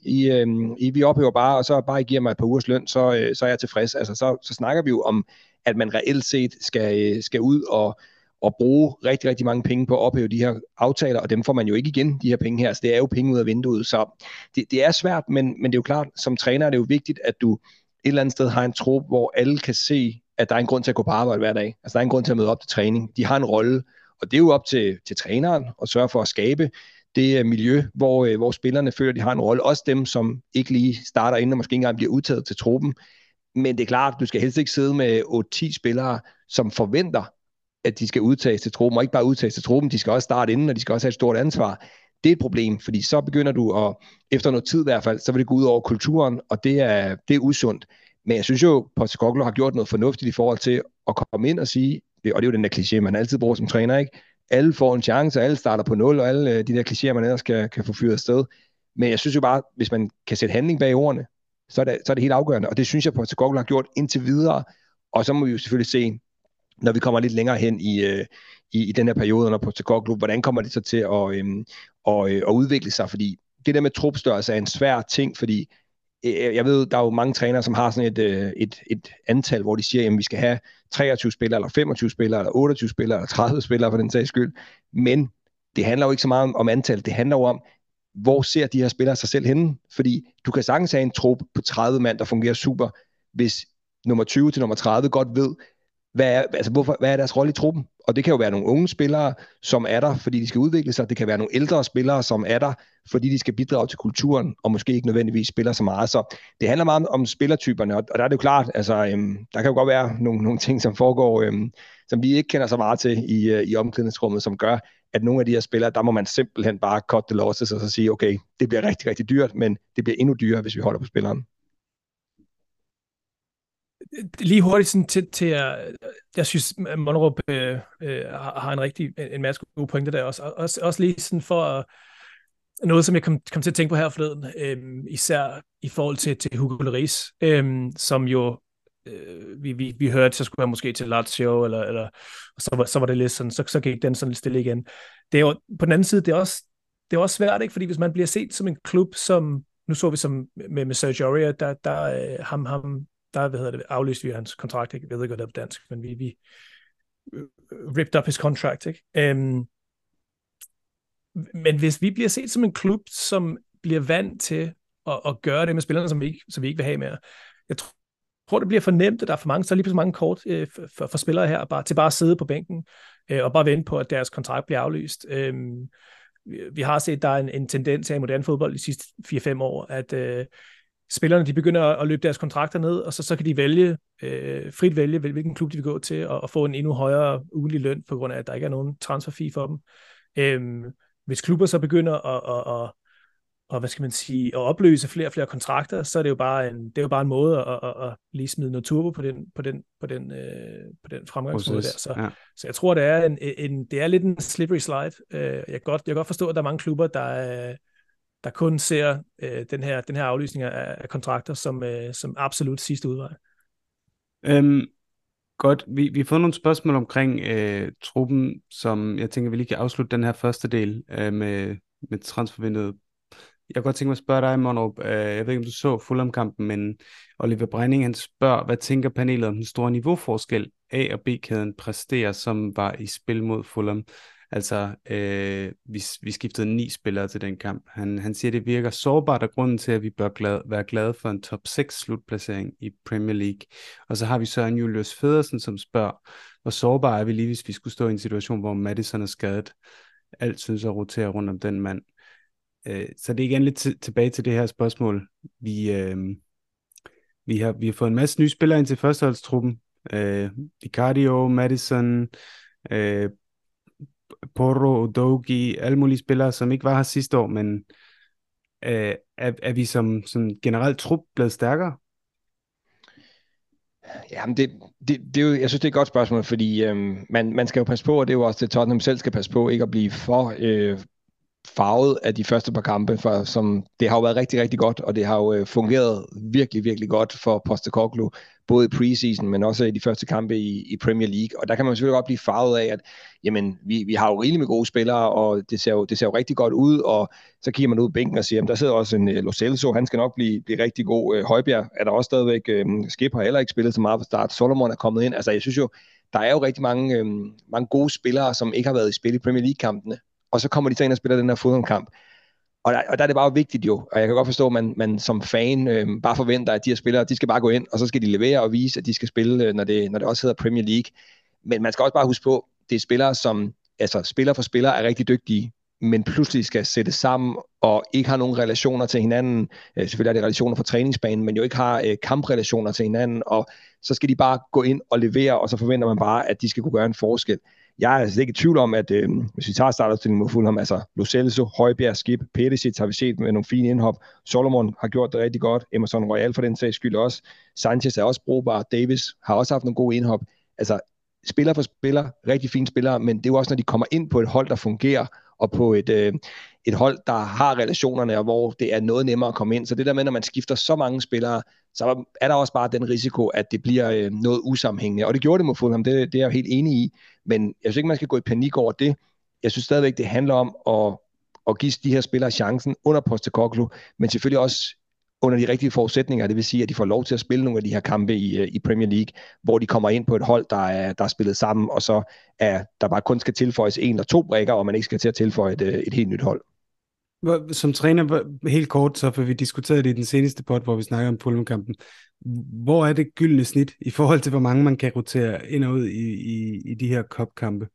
vi ophæver bare, og så bare I giver mig et par ugers løn, så er jeg tilfreds. Altså, så snakker vi jo om, at man reelt set skal ud og bruge rigtig, rigtig mange penge på at ophæve de her aftaler, og dem får man jo ikke igen, de her penge her, så det er jo penge ud af vinduet, så det er svært, men det er jo klart, som træner er det jo vigtigt, at du et eller andet sted har en trup, hvor alle kan se, at der er en grund til at gå på arbejde hver dag, altså der er en grund til at møde op til træning, de har en rolle, og det er jo op til træneren at sørge for at skabe det miljø, hvor spillerne føler, at de har en rolle, også dem, som ikke lige starter inden, og måske ikke engang bliver udtaget til truppen, men det er klart, du skal helst ikke sidde med 8-10 spillere, som forventer, at de skal udtages til truppen, og ikke bare udtages til truppen, de skal også starte inden, og de skal også have et stort ansvar. Det er et problem, fordi så begynder du efter noget tid i hvert fald, så vil det gå ud over kulturen, og det er usundt. Men jeg synes jo, Postecoglou har gjort noget fornuftigt i forhold til at komme ind og sige, og det er jo den der kliché, man altid bruger som træner, ikke? Alle får en chance, og alle starter på 0, og alle de der klichéer, man ellers kan få fyret afsted. Men jeg synes jo bare, hvis man kan sætte handling bag ordene, så er det helt afgørende, og det synes jeg, Postecoglou har gjort indtil videre, og så må vi jo selvfølgelig se, når vi kommer lidt længere hen i den her periode under Postecoglou, hvordan kommer det så til at udvikle sig, fordi det der med trupstørrelse er en svær ting, fordi jeg ved, der er jo mange trænere, som har sådan et antal, hvor de siger, at vi skal have 23 spillere, eller 25 spillere, eller 28 spillere, eller 30 spillere for den sags skyld, men det handler jo ikke så meget om antal, det handler jo om, hvor ser de her spillere sig selv henne, fordi du kan sagtens have en trup på 30 mand, der fungerer super, hvis nummer 20 til nummer 30 godt ved, hvad er deres rolle i truppen? Og det kan jo være nogle unge spillere, som er der, fordi de skal udvikle sig. Det kan være nogle ældre spillere, som er der, fordi de skal bidrage til kulturen, og måske ikke nødvendigvis spiller så meget. Så det handler meget om spillertyperne, og der er det jo klart, altså, der kan jo godt være nogle ting, som foregår, som vi ikke kender så meget til i omklædningsrummet, som gør, at nogle af de her spillere, der må man simpelthen bare cut the losses, og så sige, okay, det bliver rigtig, rigtig dyrt, men det bliver endnu dyrere, hvis vi holder på spilleren. Lige hurtigt sådan til at, jeg synes, at Monrup har en masse gode pointer der også lige sådan for at, noget, som jeg kom til at tænke på her forleden, især i forhold til Hugo Lloris, som jo vi hørte, så skulle han måske til Lazio, eller så var det lidt sådan, så gik den sådan lidt stille igen. Det er jo, på den anden side, det er også svært, ikke? Fordi hvis man bliver set som en klub, som, nu så vi som med Sergio Aurier, der aflyste vi hans kontrakt, ikke? Jeg ved ikke, hvad det er på dansk, men vi ripped up his contract, ikke? Men hvis vi bliver set som en klub, som bliver vant til at gøre det med spillerne, som vi ikke vil have mere, jeg tror, det bliver for nemt, at der er for mange, så er lige så mange kort for spillere her, bare at sidde på bænken og bare vente på, at deres kontrakt bliver aflyst. Vi har set, at der er en tendens i moderne fodbold de sidste 4-5 år, at spillerne de begynder at løbe deres kontrakter ned, og så kan de frit vælge, hvilken klub de vil gå til, og få en endnu højere ugentlig løn, på grund af, at der ikke er nogen transferfee for dem. Hvis klubber så begynder at hvad skal man sige, at opløse flere og flere kontrakter, så er det jo bare en måde at lige smide noget turbo på den fremgangsmåde der. Så jeg tror, det er lidt en slippery slide. Jeg kan godt forstå, at der er mange klubber, der kun ser den her aflysning af kontrakter som absolut sidste udvej. Godt, vi har fået nogle spørgsmål omkring truppen, som jeg tænker, vi lige kan afslutte den her første del med transfervinduet. Jeg kan godt tænke mig at spørge dig, Monrup. Jeg ved ikke, om du så Fulham-kampen, men Oliver Breining, han spørger, hvad tænker panelet om den store niveauforskel A- og B-kæden præsterer, som var i spil mod Fulham? Altså, vi skiftede 9 spillere til den kamp. Han siger, det virker sårbart, og grunden til, at vi bør være glade for en top 6 slutplacering i Premier League. Og så har vi Søren Julius Federsen, som spørger, hvor sårbare er vi lige, hvis vi skulle stå i en situation, hvor Maddison er skadet? Alt synes at rotere rundt om den mand. Så det er igen lidt tilbage til det her spørgsmål. Vi har fået en masse nye spillere ind til førsteholdstruppen. Vicario, Maddison, Porro, Udogie, alle mulige spillere, som ikke var her sidste år, men er vi som generelt trup blevet stærkere? Jamen det er jo, jeg synes, det er et godt spørgsmål, fordi man skal jo passe på, og det er jo også det, Tottenham selv skal passe på, ikke at blive for farvet af de første par kampe, for som det har jo været rigtig, rigtig godt, og det har jo fungeret virkelig, virkelig godt for Postecoglou, både i preseason, men også i de første kampe i Premier League. Og der kan man selvfølgelig godt blive farvet af, at jamen, vi har jo rigeligt med gode spillere, og det ser jo rigtig godt ud, og så kigger man ud på bænken og siger, jamen, der sidder også en Lo Celso, han skal nok blive rigtig god. Højbjerg er der også stadigvæk. Skip har heller ikke spillet så meget fra start. Solomon er kommet ind. Altså, jeg synes jo, der er jo rigtig mange gode spillere, som ikke har været i spil i Premier League-kampene, og så kommer de så ind og spiller den her Fulham-kamp. Og der er det bare vigtigt jo, og jeg kan godt forstå, at man som fan bare forventer, at de her spillere, de skal bare gå ind, og så skal de levere og vise, at de skal spille, når det også hedder Premier League. Men man skal også bare huske på, det er spillere, som, altså spiller for spiller er rigtig dygtige, men pludselig skal sætte sammen og ikke har nogen relationer til hinanden. Selvfølgelig er det relationer på træningsbanen, men jo ikke har kamprelationer til hinanden, og så skal de bare gå ind og levere, og så forventer man bare, at de skal kunne gøre en forskel. Jeg er altså ikke i tvivl om, at hvis vi tager startopstillingen mod Fulham, altså Lo Celso, Højbjerg, Skip, Perisic har vi set med nogle fine indhop. Solomon har gjort det rigtig godt. Emerson Royal for den sags skyld også. Sanchez er også brugbar. Davis har også haft nogle gode indhop. Altså spiller for spiller, rigtig fine spillere, men det er jo også, når de kommer ind på et hold, der fungerer, og på et hold, der har relationerne, og hvor det er noget nemmere at komme ind. Så det der med, når man skifter så mange spillere, så er der også bare den risiko, at det bliver noget usammenhængende. Og det gjorde det mod Fulham, det er jeg jo helt enig i. Men jeg synes ikke, man skal gå i panik over det. Jeg synes stadigvæk, det handler om at give de her spillere chancen under Postecoglou, men selvfølgelig også under de rigtige forudsætninger. Det vil sige, at de får lov til at spille nogle af de her kampe i Premier League, hvor de kommer ind på et hold, der er spillet sammen, og så er der bare kun skal tilføjes 1 eller 2 brikker, og man ikke skal til at tilføje et helt nyt hold. Som træner, helt kort, så for vi diskuterede det i den seneste pod, hvor vi snakker om Fulham-kampen. Hvor er det gyldne snit i forhold til, hvor mange man kan rotere ind og ud i de her cup-kampe?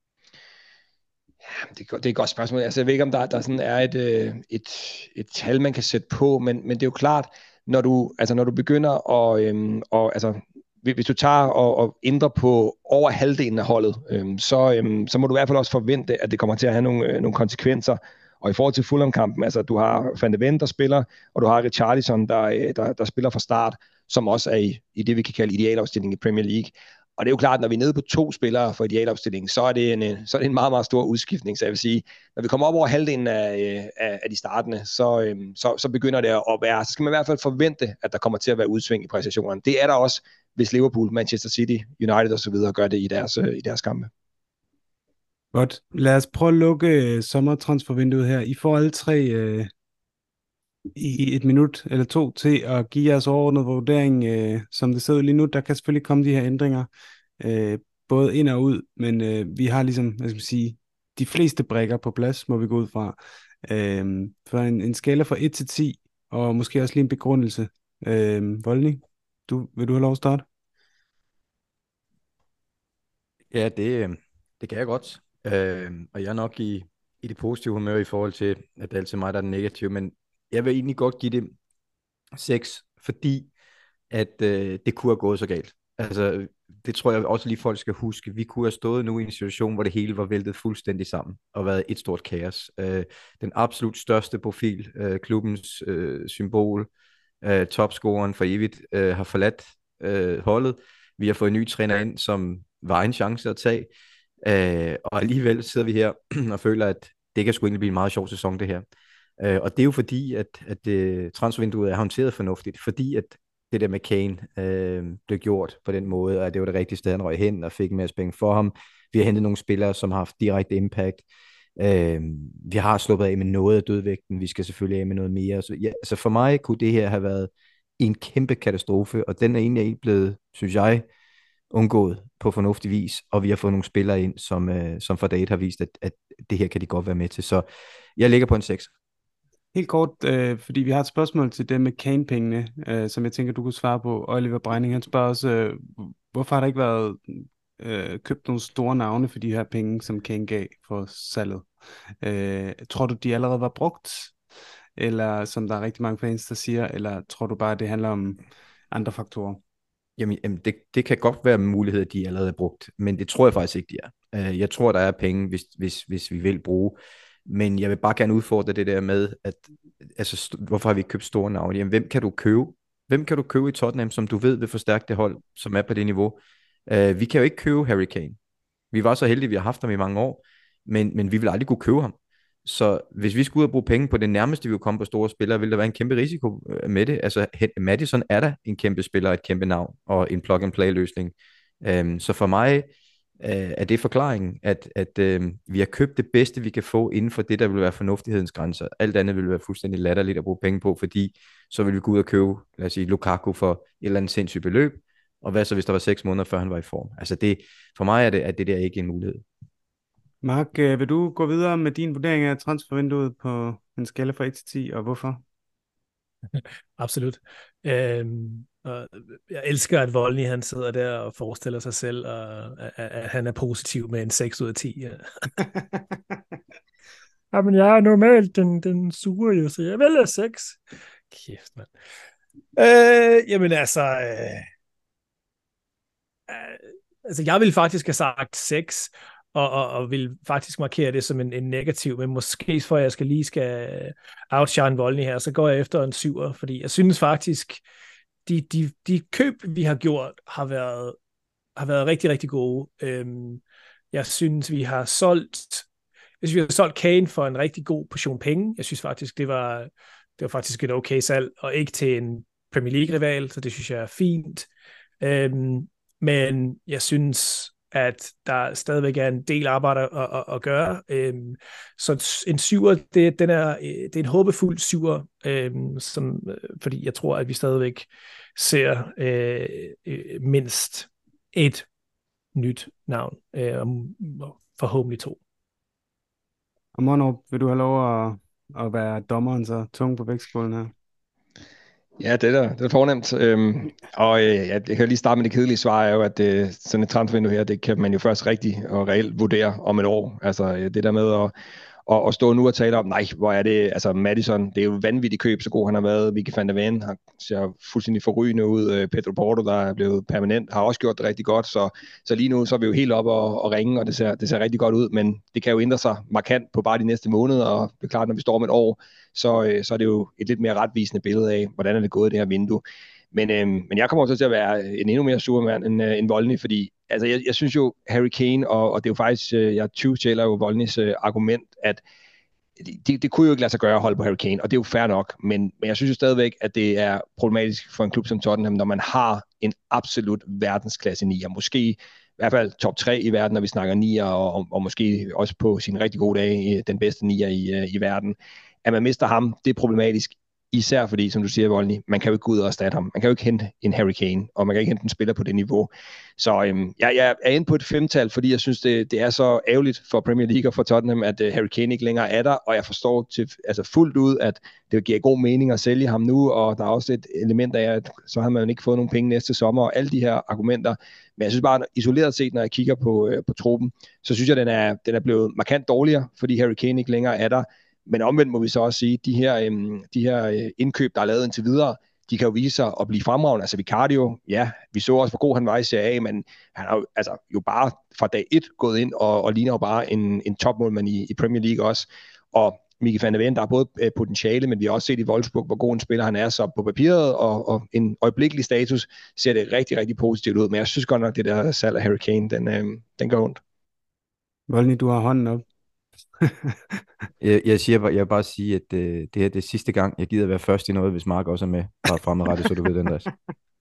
Det er et godt spørgsmål. Altså, jeg ved ikke, om der sådan er et tal, man kan sætte på, men det er jo klart, når du begynder at hvis du tager og ændrer på over halvdelen af holdet, så må du i hvert fald også forvente, at det kommer til at have nogle konsekvenser. Og i forhold til Fulham-kampen, altså du har Van de Ven, der spiller, og du har Richarlison, der spiller fra start, som også er i det, vi kan kalde idealopstilling i Premier League. Og det er jo klart, når vi er nede på 2 spillere for idealopstillingen, så er det en meget, meget stor udskiftning. Så jeg vil sige, når vi kommer op over halvdelen af de startende, så begynder det at være, så skal man i hvert fald forvente, at der kommer til at være udsving i præstationerne. Det er der også, hvis Liverpool, Manchester City, United og så videre gør det i deres kampe. Godt. Lad os prøve at lukke sommertransfervinduet her. I får alle 3 i 1 minut eller 2 til at give jeres overordnede vurdering, som det ser ud lige nu. Der kan selvfølgelig komme de her ændringer, både ind og ud, men vi har ligesom, hvad skal man sige, de fleste brikker på plads, må vi gå ud fra. For en skala fra 1 til 10, og måske også lige en begrundelse. Voldning, vil du have lov at starte? Ja, det kan jeg godt. Og jeg er nok i det positive humør i forhold til, at det er altid mig, der er den negative, men jeg vil egentlig godt give det 6, fordi at det kunne have gået så galt. Altså, det tror jeg også lige folk skal huske. Vi kunne have stået nu i en situation, hvor det hele var væltet fuldstændig sammen og været et stort kaos. Den absolut største profil, klubbens symbol, topscoreren for evigt, har forladt holdet. Vi har fået en ny træner ind, som var en chance at tage. Og alligevel sidder vi her og føler, at det kan sgu egentlig blive en meget sjov sæson, det her. Og det er jo fordi, at transfervinduet er håndteret fornuftigt, fordi at det der med Kane blev gjort på den måde, og det var det rigtige sted, han røg hen og fik en masse penge for ham. Vi har hentet nogle spillere, som har haft direkte impact. Vi har sluppet af med noget af dødvægten, vi skal selvfølgelig af med noget mere. Så, ja, altså for mig kunne det her have været en kæmpe katastrofe, og den er egentlig blevet, synes jeg, undgået på fornuftig vis, og vi har fået nogle spillere ind, som for date har vist, at det her kan de godt være med til. Så jeg ligger på en 6. Helt kort, fordi vi har et spørgsmål til det med Kane-pengene, som jeg tænker, du kunne svare på. Oliver Breining, han spørger også, hvorfor har der ikke været købt nogle store navne for de her penge, som Kane gav for salget? Tror du, de allerede var brugt? Eller som der er rigtig mange fans, der siger, eller tror du bare, det handler om andre faktorer? Jamen det kan godt være muligheder, de allerede er brugt, men det tror jeg faktisk ikke, de er. Jeg tror, der er penge, hvis vi vil bruge. Men jeg vil bare gerne udfordre det der med, at altså, hvorfor har vi ikke købt store navne? Jamen, hvem kan du købe? Hvem kan du købe i Tottenham, som du ved vil forstærke det hold, som er på det niveau? Vi kan jo ikke købe Harry Kane. Vi var så heldige, vi har haft ham i mange år, men vi vil aldrig kunne købe ham. Så hvis vi skulle ud og bruge penge på det nærmeste, vi vil komme på store spillere, vil der være en kæmpe risiko med det. Altså, Maddison er der en kæmpe spiller, et kæmpe navn og en plug-and-play-løsning. Så for mig er det forklaringen, at vi har købt det bedste, vi kan få inden for det, der vil være fornuftighedens grænser. Alt andet vil være fuldstændig latterligt at bruge penge på, fordi så vil vi gå ud og købe, lad os sige, Lukaku for et eller andet sindssygt beløb, og hvad så, hvis der var 6 måneder, før han var i form? Altså for mig er det der ikke en mulighed. Mark, vil du gå videre med din vurdering af transfervinduet på en skala fra 1 til 10, og hvorfor? Absolut. Og jeg elsker, at Volney han sidder der og forestiller sig selv, at han er positiv med en 6 ud af 10. Ja. Jamen, jeg er normalt den sure, jo, så jeg vælger 6. Kæft, mand. Jamen altså, jeg vil faktisk have sagt 6, og vil faktisk markere det som en negativ, men måske for at jeg skal outshine Volney her, så går jeg efter en 7'er, fordi jeg synes faktisk, de køb, vi har gjort, har været rigtig, rigtig gode. Jeg synes, vi har solgt Kane for en rigtig god portion penge. Jeg synes faktisk, det var faktisk et okay salg, og ikke til en Premier League-rival, så det synes jeg er fint. Men jeg synes, at der stadigvæk er en del arbejde at gøre. Så en 7'er, det er en håbefuld 7'er, fordi jeg tror, at vi stadigvæk ser mindst et nyt navn, og forhåbentlig 2. Og Monrup, vil du have lov at være dommeren så tung på vægtskålen her? Ja, det er fornemt. Jeg kan lige starte med det kedelige svar, er jo, at sådan et transfervindue her, det kan man jo først rigtig og reelt vurdere om et år. Altså det der med at stå nu og tale om, nej, hvor er det, altså Maddison, det er jo vanvittigt køb, så god han har været. Mickey van der Ven ser fuldstændig forrygende ud. Pedro Porto, der er blevet permanent, har også gjort det rigtig godt, så lige nu så er vi jo helt op og ringe, og det ser rigtig godt ud, men det kan jo ændre sig markant på bare de næste måneder, og det er klart, når vi står om et år, så er det jo et lidt mere retvisende billede af, hvordan er det gået i det her vindue. Men jeg kommer også til at være en endnu mere supermand end Volny, fordi altså, jeg synes jo, Harry Kane, og det er jo faktisk, jeg tyvstjæler jo Volnys argument, at det kunne jo ikke lade sig gøre at holde på Harry Kane, og det er jo fair nok, men jeg synes jo stadigvæk, at det er problematisk for en klub som Tottenham, når man har en absolut verdensklasse nier, måske i hvert fald top 3 i verden, når vi snakker nier, og måske også på sin rigtig gode dage den bedste nier i verden. At man mister ham, det er problematisk, især fordi, som du siger, Volny, man kan jo ikke gå ud og erstatte ham. Man kan jo ikke hente en Harry Kane, og man kan ikke hente en spiller på det niveau. Så jeg er inde på et 5-tal, fordi jeg synes, det er så ærgerligt for Premier League og for Tottenham, at Harry Kane ikke længere er der, og jeg forstår fuldt ud, at det giver god mening at sælge ham nu, og der er også et element af, at så har man ikke fået nogen penge næste sommer, og alle de her argumenter. Men jeg synes bare, isoleret set, når jeg kigger på truppen, så synes jeg, den er blevet markant dårligere, fordi Harry Kane ikke længere er der. Men omvendt må vi så også sige, at de her indkøb, der er lavet indtil videre, de kan jo vise sig at blive fremragende. Altså Vicario, ja, vi så også, hvor god han var i Serie A, men han har jo bare fra dag 1 gået ind og ligner jo bare en topmålmand i Premier League også. Og Mickey van de Ven, der er både potentiale, men vi har også set i Wolfsburg, hvor god en spiller han er, så på papiret og en øjeblikkelig status ser det rigtig, rigtig positivt ud. Men jeg synes godt nok, det der salg af Harry Kane, den går ondt. Volny, du har hånden op. Jeg vil bare sige, at det her det er sidste gang, jeg gider være først i noget, hvis Mark også er med fra fremadrettet, så du ved den der.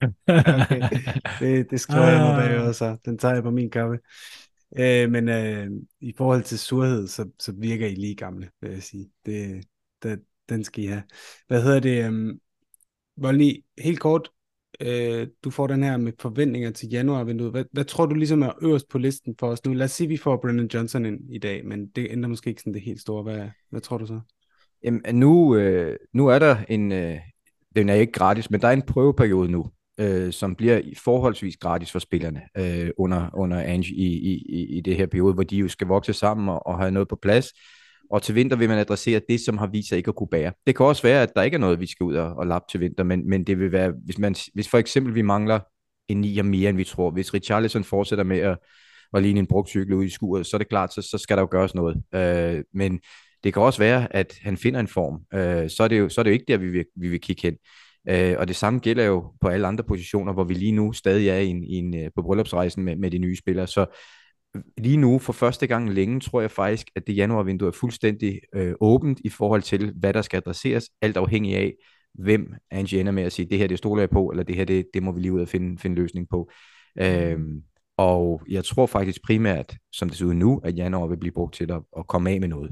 Okay. Det skriver jeg mig bagved, så den tager jeg på min kappe. Men i forhold til surhed, så virker I lige gamle, vil jeg sige. Den skal I have. Hvad hedder det? Volny, helt kort, du får den her med forventninger til januarvinduet. Hvad tror du ligesom er øverst på listen for os nu? Lad os sige, at vi får Brennan Johnson ind i dag, men det ændrer måske ikke sådan det helt store. Hvad tror du så? Jamen, nu er der den er ikke gratis, men der er en prøveperiode nu, som bliver forholdsvis gratis for spillerne under Ange i det her periode, hvor de jo skal vokse sammen og have noget på plads. Og til vinter vil man adressere det, som har vist sig ikke at kunne bære. Det kan også være, at der ikke er noget, vi skal ud og lappe til vinter, men det vil være, hvis for eksempel vi mangler en 9 mere, end vi tror. Hvis Richarlison fortsætter med at ligne en brugt cykel ude i skuret, så er det klart, så skal der jo gøres noget. Men det kan også være, at han finder en form. Så er det jo ikke der, vi vil kigge hen. Og det samme gælder jo på alle andre positioner, hvor vi lige nu stadig er på bryllupsrejsen med de nye spillere. Så lige nu, for første gang længe, tror jeg faktisk, at det januarvindue er fuldstændig åbent i forhold til, hvad der skal adresseres, alt afhængig af, hvem Ange ender med at sige, det her det stoler jeg på, eller det her det må vi lige ud og finde løsning på. Og jeg tror faktisk primært, som det ser ud nu, at januar vil blive brugt til at komme af med noget.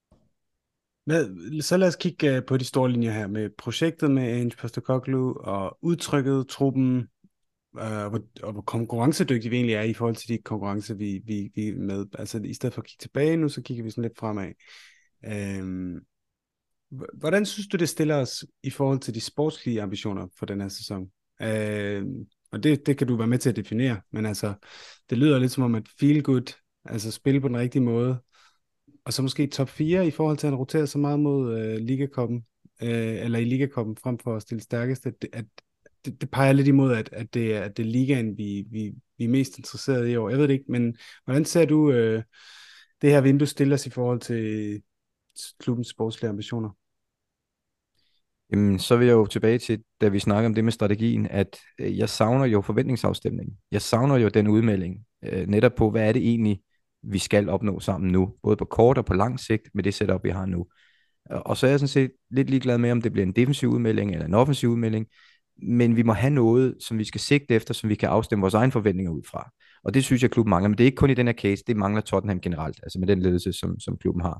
Så lad os kigge på de store linjer her med projektet med Ange Postecoglou og udtrykket, truppen, og hvor konkurrencedygtige vi egentlig er i forhold til de konkurrencer, vi er med. Altså i stedet for at kigge tilbage nu, så kigger vi sådan lidt fremad. Hvordan synes du, det stiller os i forhold til de sportslige ambitioner for den her sæson? Og det kan du være med til at definere, men altså, det lyder lidt som om, at feel good, altså spille på den rigtige måde, og så måske top 4 i forhold til at rotere så meget mod Ligacupen, eller i Ligacupen frem for at stille stærkest, at det peger lidt imod, at det er ligaen, vi er mest interesseret i år. Jeg ved det ikke, men hvordan ser du det her vindue stille os i forhold til klubbens sportslige ambitioner? Jamen, så vil jeg jo tilbage til, da vi snakker om det med strategien, at jeg savner jo forventningsafstemningen. Jeg savner jo den udmelding, netop på, hvad er det egentlig, vi skal opnå sammen nu, både på kort og på lang sigt med det setup, vi har nu. Og så er jeg sådan set lidt ligeglad med, om det bliver en defensiv udmelding eller en offensiv udmelding, men vi må have noget, som vi skal sigte efter, som vi kan afstemme vores egne forventninger ud fra. Og det synes jeg, klubben mangler, men det er ikke kun i den her case, det mangler Tottenham generelt, altså med den ledelse, som klubben har.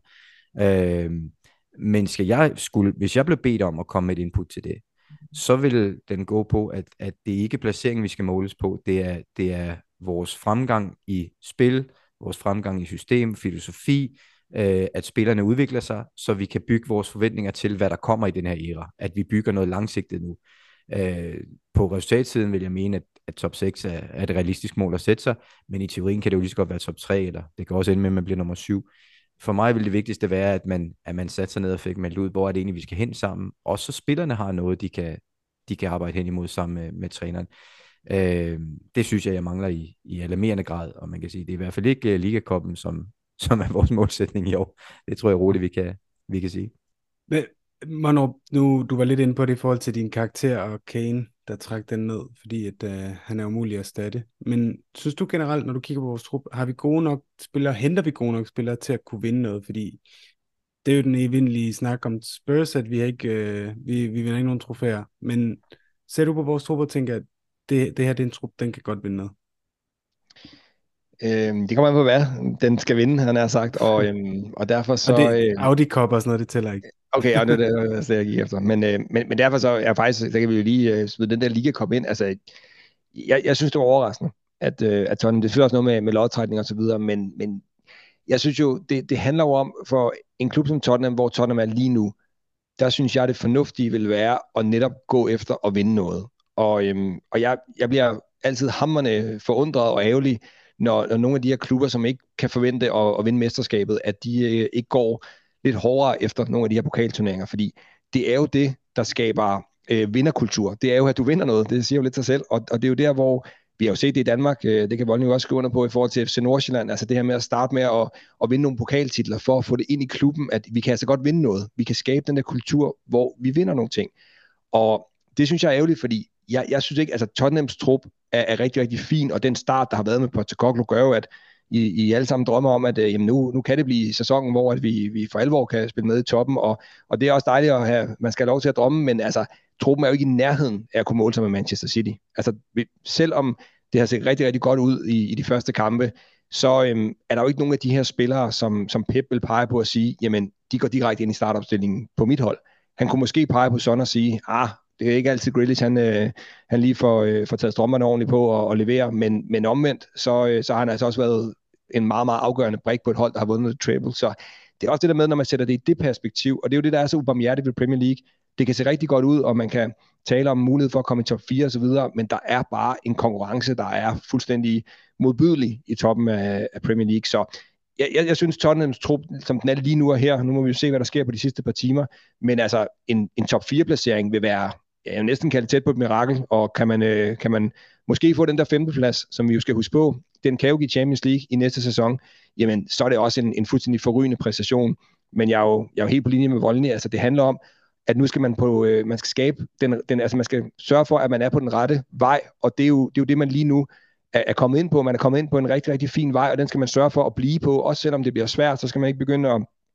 Men hvis jeg blev bedt om at komme med et input til det, så vil den gå på, at det ikke er placeringen, vi skal måles på, det er vores fremgang i spil, vores fremgang i system, filosofi, at spillerne udvikler sig, så vi kan bygge vores forventninger til, hvad der kommer i den her era, at vi bygger noget langsigtet nu. På resultatsiden vil jeg mene, at top 6 er et realistisk mål at sætte sig, men i teorien kan det jo lige så godt være top 3, eller det kan også ende med, at man bliver nummer 7. For mig vil det vigtigste være, at man satte sig ned og fik meldt ud, hvor er det egentlig, vi skal hen sammen, og så spillerne har noget, de kan arbejde hen imod sammen med træneren. Det synes jeg mangler i alarmerende grad, og man kan sige, det er i hvert fald ikke Ligacupen, som er vores målsætning i år. Det tror jeg roligt, vi kan sige. Men, Manu, nu du var lidt inde på det i forhold til din karakter og Kane. der trak den ned, fordi at, han er umulig at erstatte. Men synes du generelt, når du kigger på vores trup, har vi gode nok spillere, henter vi gode nok spillere til at kunne vinde noget? Fordi det er jo den evindelige snak om Spurs, at vi ikke, vi vinder ikke nogen trofæer. Men ser du på vores trup og tænker, at det her det er en trup, den kan godt vinde noget? Det kommer an på, hvad den skal vinde, han har sagt, og derfor så... Og det, Audi Cup og sådan noget, det tæller ikke. Okay, og det er det, jeg gik efter. Men derfor så er faktisk, der kan vi jo lige smide den der Liga Cup ind. Altså, jeg synes, det var overraskende, at Tottenham, det selvfølgelig også noget med lodtrækning og så videre, men jeg synes jo, det handler jo om, for en klub som Tottenham, hvor Tottenham er lige nu, der synes jeg, det fornuftige vil være at netop gå efter at vinde noget. Og jeg bliver altid hamrende forundret og ærgerlig, når nogle af de her klubber, som ikke kan forvente at vinde mesterskabet, at de ikke går lidt hårdere efter nogle af de her pokalturneringer, fordi det er jo det, der skaber vinderkultur. Det er jo, at du vinder noget. Det siger jo lidt sig selv, og det er jo der, hvor vi har jo set det i Danmark, det kan Volden jo også skrive under på i forhold til FC Nordsjælland, altså det her med at starte med at vinde nogle pokaltitler, for at få det ind i klubben, at vi kan altså godt vinde noget. Vi kan skabe den der kultur, hvor vi vinder nogle ting. Og det synes jeg er ærgerligt, fordi jeg synes ikke, altså Tottenhams trup er rigtig, rigtig fin, og den start, der har været med Postecoglou, gør jo, at I alle sammen drømmer om, at jamen nu kan det blive sæsonen, hvor at vi for alvor kan spille med i toppen, og det er også dejligt at have, man skal have lov til at drømme, men altså, truppen er jo ikke i nærheden af at kunne måle sig med Manchester City. Altså, selvom det har set rigtig, rigtig godt ud i de første kampe, så er der jo ikke nogen af de her spillere, som Pep vil pege på at sige, jamen, de går direkte ind i startopstillingen på mit hold. Han kunne måske pege på sådan og sige, det er ikke altid Grealish, han lige får taget strømmerne ordentligt på og levere, men omvendt, så har han altså også været en meget, meget afgørende brik på et hold, der har vundet treble. Så det er også det der med, når man sætter det i det perspektiv, og det er jo det, der er så ubarmhjertigt ved Premier League. Det kan se rigtig godt ud, og man kan tale om mulighed for at komme i top 4 og så videre, men der er bare en konkurrence, der er fuldstændig modbydelig i toppen af Premier League. Så jeg synes, Tottenhams trup, som den er lige nu og her, nu må vi jo se, hvad der sker på de sidste par timer, men altså en top 4-placering vil være, jeg næsten kalde tæt på et mirakel, og kan man måske få den der 5. plads, som vi jo skal huske på, den kan jo give Champions League i næste sæson, jamen så er det også en fuldstændig forrygende præstation, men jeg er jo helt på linje med Volny, altså det handler om, at nu skal man skal skabe altså man skal sørge for, at man er på den rette vej, og det er jo det, man lige nu er kommet ind på. Man er kommet ind på en rigtig, rigtig fin vej, og den skal man sørge for at blive på, også selvom det bliver svært, så skal man ikke begynde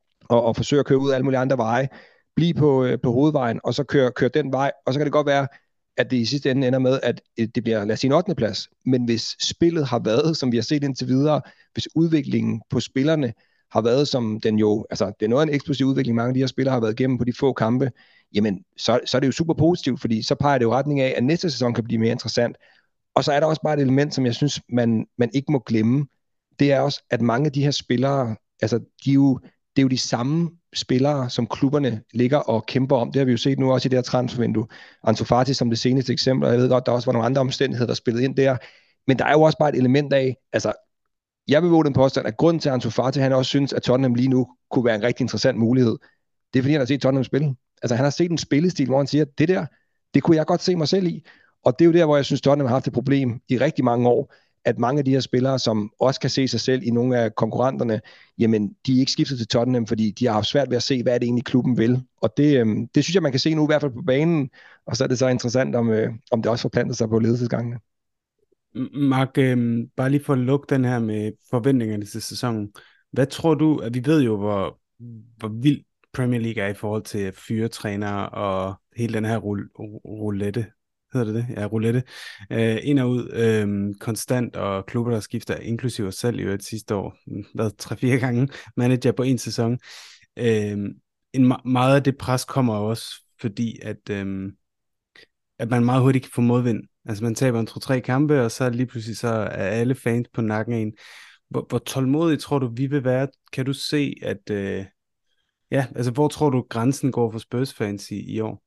at forsøge at køre ud af alle mulige andre veje. Blive på hovedvejen, og så køre den vej, og så kan det godt være, at det i sidste ende ender med, at det bliver, lad os sige, en 8. plads. Men hvis spillet har været, som vi har set indtil videre, hvis udviklingen på spillerne har været, som den jo, altså det er noget af en eksplosiv udvikling, mange af de her spillere har været igennem på de få kampe, jamen så er det jo super positivt, fordi så peger det jo retning af, at næste sæson kan blive mere interessant. Og så er der også bare et element, som jeg synes, man ikke må glemme. Det er også, at mange af de her spillere, altså det er jo de samme spillere, som klubberne ligger og kæmper om. Det har vi jo set nu også i det her transfervindue. Ansu Fati som det seneste eksempel, og jeg ved godt, der også var nogle andre omstændigheder, der spillede ind der. Men der er jo også bare et element af, altså jeg vil våge den påstand, at grunden til, at Ansu Fati, han også synes, at Tottenham lige nu kunne være en rigtig interessant mulighed, det er fordi, han har set Tottenham spille. Altså han har set en spillestil, hvor han siger, det kunne jeg godt se mig selv i. Og det er jo der, hvor jeg synes, Tottenham har haft et problem i rigtig mange år, at mange af de her spillere, som også kan se sig selv i nogle af konkurrenterne, jamen, de er ikke skiftet til Tottenham, fordi de har haft svært ved at se, hvad det egentlig klubben vil. Og det synes jeg, man kan se nu i hvert fald på banen, og så er det så interessant, om det også forplanter sig på ledelsesgangene. Mark, bare lige for at lukke den her med forventningerne til sæsonen. Hvad tror du, at vi ved jo, hvor vild Premier League er i forhold til fyretrænere og hele den her roulette, hedder det? Ja, roulette. Ind og ud, konstant, og klubber, der skifter, inklusive os selv i øvrigt sidste år, 3-4 gange manager på en sæson. Meget af det pres kommer også, fordi at man meget hurtigt kan få modvind. Altså man taber 2-3 kampe, og så lige pludselig så er alle fans på nakken af en. Hvor tålmodig tror du, vi vil være? Kan du se, at altså hvor tror du, grænsen går for Spurs-fans i år?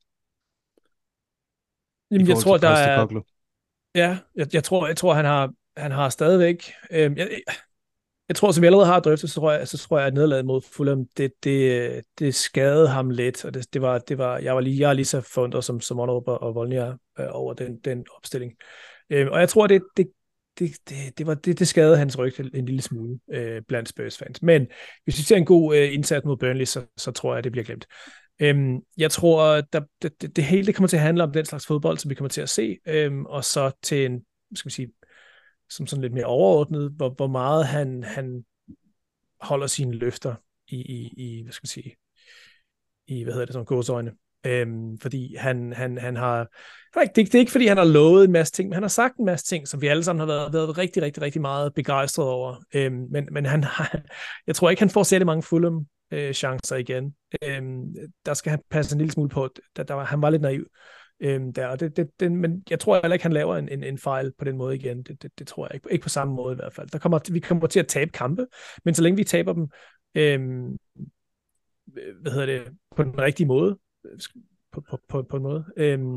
Jamen, jeg tror, der er... Ja, jeg tror, han har stadigvæk... Jeg tror, som jeg allerede har drøftet, så tror jeg, at nederlaget mod Fulham, det skadede ham lidt, og jeg er lige så forundret som Monrup og Volny over den opstilling. Og jeg tror, det skadede hans ryg en lille smule blandt Spurs-fans. Men hvis vi ser en god indsats mod Burnley, så tror jeg, det bliver glemt. Jeg tror, det hele det kommer til at handle om den slags fodbold, som vi kommer til at se, og så til en, skal vi sige, som sådan lidt mere overordnet, hvor meget han holder sine løfter i hvad skal vi sige, i, hvad hedder det, som gåseøjne. Fordi han har, det er ikke fordi han har lovet en masse ting, men han har sagt en masse ting, som vi alle sammen har været rigtig, rigtig, rigtig meget begejstrede over. Men jeg tror ikke, han får særlig mange Fulham chancer igen. Der skal han passe en lille smule på, han var lidt naiv. Men jeg tror heller ikke, han laver en fejl på den måde igen. Det tror jeg ikke på samme måde i hvert fald. Vi kommer til at tabe kampe, men så længe vi taber dem, på den rigtige måde, på en måde,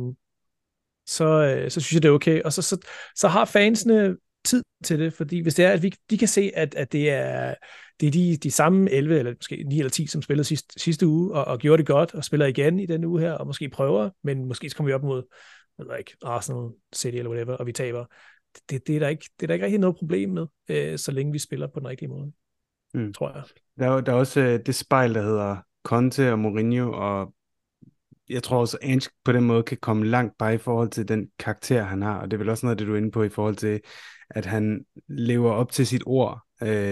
så synes jeg, det er okay. Og så har fansene tid til det, fordi hvis det er, at de kan se, at det er de samme 11, eller måske 9 eller 10, som spillede sidste uge, og gjorde det godt, og spiller igen i den uge her, og måske prøver, men måske så kommer vi op mod Arsenal, City eller whatever, og vi taber. Det er der ikke rigtig noget problem med, så længe vi spiller på den rigtige måde, tror jeg. Der er også det spejl, der hedder Conte og Mourinho, og jeg tror også, at Ange på den måde kan komme langt bare i forhold til den karakter, han har, og det er vel også noget, det du er inde på i forhold til, at han lever op til sit ord,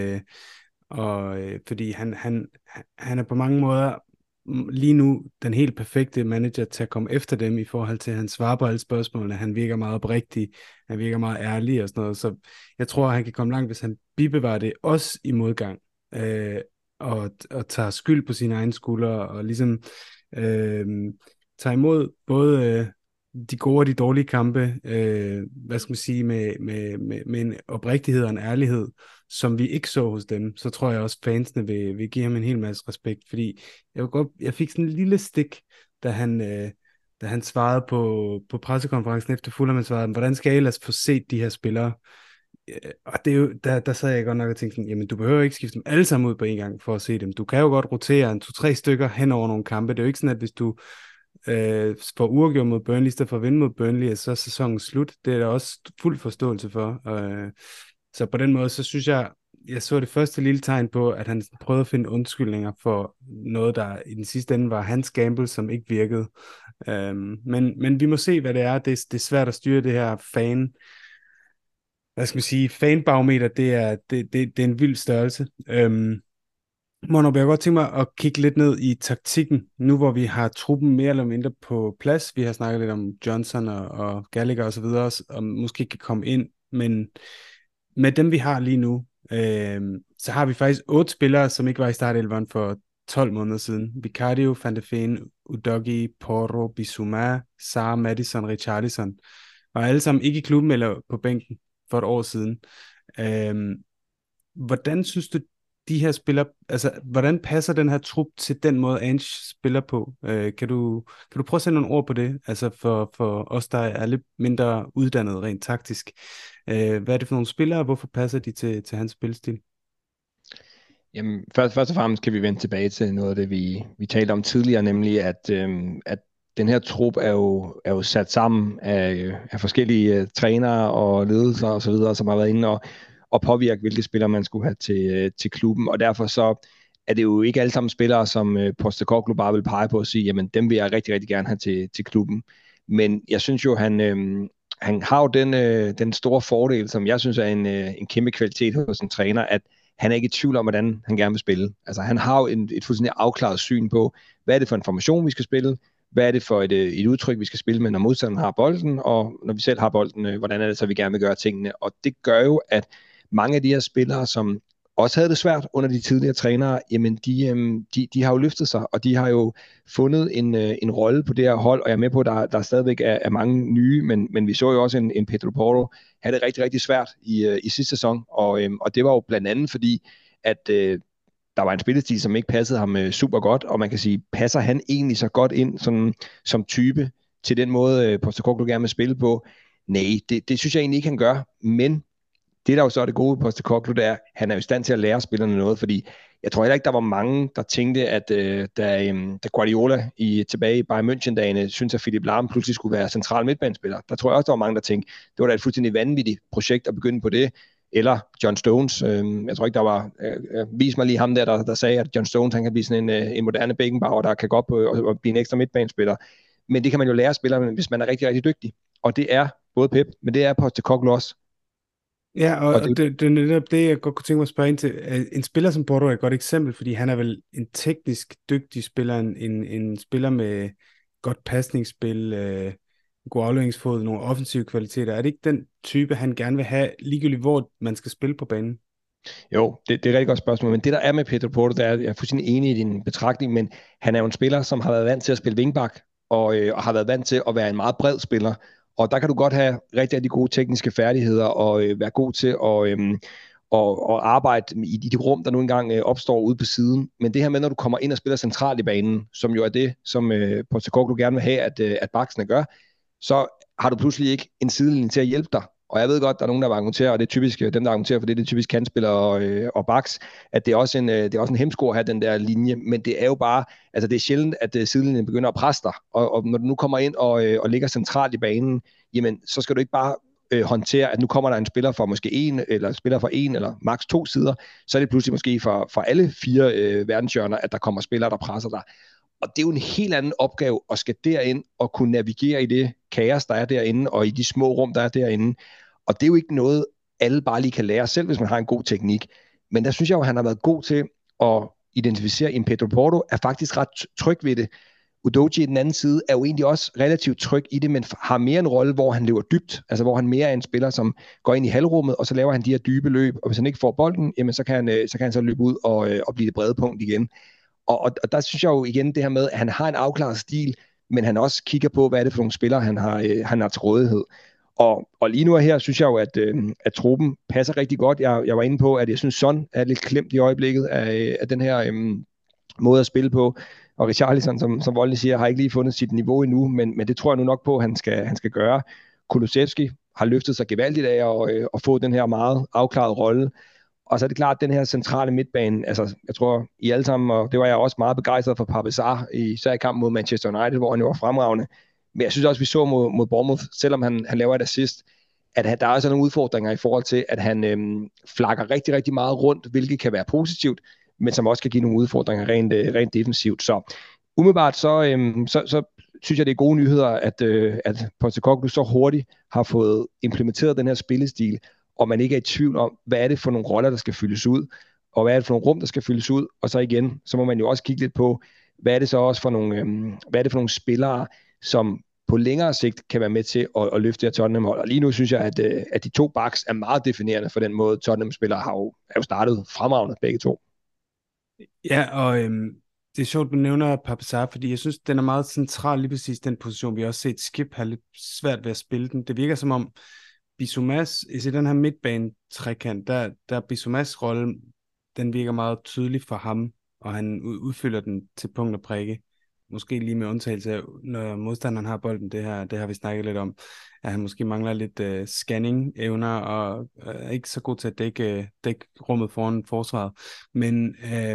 fordi han er på mange måder lige nu den helt perfekte manager til at komme efter dem i forhold til, at han svarer på alle spørgsmålene, han virker meget oprigtig, han virker meget ærlig og sådan noget, så jeg tror, at han kan komme langt, hvis han bibevarer det også i modgang, og tager skyld på sine egne skuldre, og ligesom tager imod både de gode og de dårlige kampe, hvad skal man sige, med en oprigtighed og en ærlighed, som vi ikke så hos dem, så tror jeg også, fansene vil give ham en hel masse respekt, fordi jeg fik sådan en lille stik, da han svarede på pressekonferencen efter Fulham, han svarede, hvordan skal jeg ellers få set de her spillere? Og det er jo, der sad jeg godt nok og tænkte sådan, jamen du behøver ikke skifte dem alle sammen ud på en gang for at se dem. Du kan jo godt rotere 2-3 stykker hen over nogle kampe. Det er jo ikke sådan, at hvis du får uafgjort mod Burnley, i stedet for at vinde mod Burnley, så er sæsonen slut. Det er der også fuld forståelse for. Så på den måde, så synes jeg så det første lille tegn på, at han prøvede at finde undskyldninger for noget, der i den sidste ende var hans gamble, som ikke virkede. Men vi må se, hvad det er. Det er svært at styre det her hvad skal man sige, fanbarometer, det er en vild størrelse. Monop, jeg har godt tænkt mig at kigge lidt ned i taktikken, nu hvor vi har truppen mere eller mindre på plads. Vi har snakket lidt om Johnson og Gallagher og så videre, og måske kan komme ind, men med dem vi har lige nu, så har vi faktisk 8 spillere, som ikke var i startelveren for 12 måneder siden. Vicario, Van de Ven, Udogie, Porro, Bissouma, Sarr, Maddison, Richarlison, og alle sammen ikke i klubben eller på bænken for et år siden. Hvordan synes du, de her spillere, altså hvordan passer den her trup til den måde, Ange spiller på? Kan du prøve at sætte nogle ord på det? Altså for os, der er lidt mindre uddannet rent taktisk. Hvad er det for nogle spillere, og hvorfor passer de til hans spilstil? Jamen, først og fremmest kan vi vende tilbage til noget af det, vi talte om tidligere, nemlig at den her trup er jo sat sammen af forskellige trænere og ledelser og så videre, som har været inde og påvirke, hvilke spillere man skulle have til klubben, og derfor så er det jo ikke alle sammen spillere, som Postecoglou bare vil pege på og sige, jamen dem vil jeg rigtig, rigtig gerne have til klubben. Men jeg synes jo, han har jo den store fordel, som jeg synes er en kæmpe kvalitet hos en træner, at han er ikke i tvivl om, hvordan han gerne vil spille. Altså han har jo et fuldstændig afklaret syn på, hvad er det for en formation, vi skal spille, hvad er det for et udtryk, vi skal spille med, når modstanderen har bolden, og når vi selv har bolden, hvordan er det så, vi gerne vil gøre tingene. Og det gør jo, at mange af de her spillere, som også havde det svært under de tidligere trænere, jamen de har jo løftet sig, og de har jo fundet en rolle på det her hold, og jeg er med på, at der stadigvæk er mange nye, men vi så jo også en Pedro Porro have det rigtig, rigtig svært i sidste sæson, og det var jo blandt andet fordi, at der var en spillestil, som ikke passede ham super godt, og man kan sige, passer han egentlig så godt ind sådan, som type til den måde, Postecoglou gerne vil spille på? Nej, det synes jeg egentlig ikke, han gør, men det der jo så er det gode på Postecoglou, det er, at han er i stand til at lære spillerne noget, fordi jeg tror heller ikke, der var mange, der tænkte, at da Guardiola tilbage i Bayern München-dagene synes at Philipp Lahm pludselig skulle være central midtbanespiller. Der tror jeg også, der var mange, der tænkte, det var da et fuldstændig vanvittigt projekt at begynde på det. eller John Stones. Jeg tror ikke, der var... vis mig lige ham der sagde, at John Stones han kan blive sådan en moderne Beckenbauer, der kan gå op og blive en ekstra midtbanespiller. Men det kan man jo lære spillerne, hvis man er rigtig, rigtig dygtig. Og det er både Pep, men det er Postecoglou også. Ja, og det er netop det, jeg godt kunne tænke mig at spørge ind til. En spiller som Porto er et godt eksempel, fordi han er vel en teknisk dygtig spiller, en spiller med godt pasningsspil, god afleveringsfod, nogle offensive kvaliteter. Er det ikke den type, han gerne vil have, ligegyldigt hvor man skal spille på banen? Jo, det er et rigtig godt spørgsmål, men det der er med Pedro Porto, det er, jeg er fuldstændig enig i din betragtning, men han er jo en spiller, som har været vant til at spille wingback, og har været vant til at være en meget bred spiller, og der kan du godt have rigtig, rigtig gode tekniske færdigheder, og være god til at arbejde i de rum, der nu engang opstår ude på siden, men det her med, når du kommer ind og spiller centralt i banen, som jo er det, som Postecoglou gerne vil have, at baksene gør, så har du pludselig ikke en sidelinje til at hjælpe dig. Og jeg ved godt, der er nogen, der vil argumentere, og det er typisk dem, der argumenterer for det er typisk kantspillere og backs, at det er også en hemsko at have den der linje, men det er jo bare, altså det er sjældent, at sidelinjen begynder at presse dig, og når du nu kommer ind og ligger centralt i banen, jamen så skal du ikke bare håndtere, at nu kommer der en spiller fra måske en, eller spiller fra en, eller maks 2 sider, så er det pludselig måske for alle 4 verdenshjørner, at der kommer spillere, der presser dig. Og det er jo en helt anden opgave at skal derind og kunne navigere i det kaos, der er derinde, og i de små rum, der er derinde. Og det er jo ikke noget, alle bare lige kan lære, selv hvis man har en god teknik. Men der synes jeg jo, at han har været god til at identificere, en Pedro Porto er faktisk ret tryg ved det. Udogie i den anden side er jo egentlig også relativt tryg i det, men har mere en rolle, hvor han løber dybt, altså hvor han mere er en spiller, som går ind i halvrummet, og så laver han de her dybe løb, og hvis han ikke får bolden, jamen så kan han så løbe ud og blive det brede punkt igen. Og der synes jeg jo igen det her med, at han har en afklaret stil, men han også kigger på, hvad er det for nogle spillere, han har til rådighed. Og lige nu her synes jeg jo, at truppen passer rigtig godt. Jeg var inde på, at jeg synes, Son er lidt klemt i øjeblikket af den her måde at spille på. Og Richarlison, som Voldy siger, har ikke lige fundet sit niveau endnu, men det tror jeg nu nok på, at han skal gøre. Kulusevski har løftet sig gevaldigt af at få den her meget afklarede rolle. Og så er det klart, at den her centrale midtbane, altså jeg tror I alle sammen, og det var jeg også meget begejstret for Pape Sarr, især i kampen mod Manchester United, hvor han jo var fremragende. Men jeg synes også, vi så mod Bournemouth, selvom han laver et assist, at der er også nogle udfordringer i forhold til, at han flakker rigtig, rigtig meget rundt, hvilket kan være positivt, men som også kan give nogle udfordringer rent defensivt. Så umiddelbart så synes jeg, det er gode nyheder, at Postecoglou så hurtigt har fået implementeret den her spillestil, og man ikke er i tvivl om, hvad er det for nogle roller, der skal fyldes ud, og hvad er det for nogle rum, der skal fyldes ud, og så igen, så må man jo også kigge lidt på, hvad er det så også for nogle spillere, som på længere sigt kan være med til at løfte det her Tottenham-hold. Og lige nu synes jeg, at de 2 backs er meget definerende for den måde, Tottenham-spillere er jo startet fremragende, begge 2. Ja, og det er sjovt, du nævner Pape Sarr, fordi jeg synes, den er meget central, lige præcis den position. Vi har også set Skip have lidt svært ved at spille den. Det virker som om, Bissoumas, i den her midtbane-trekant, der Bissoumas rolle, den virker meget tydelig for ham, og han udfylder den til punkt og prikke. Måske lige med undtagelse af, når modstanderen har bolden, det har vi snakket lidt om, at han måske mangler lidt scanning-evner, og er ikke så god til at dække rummet foran forsvaret. Men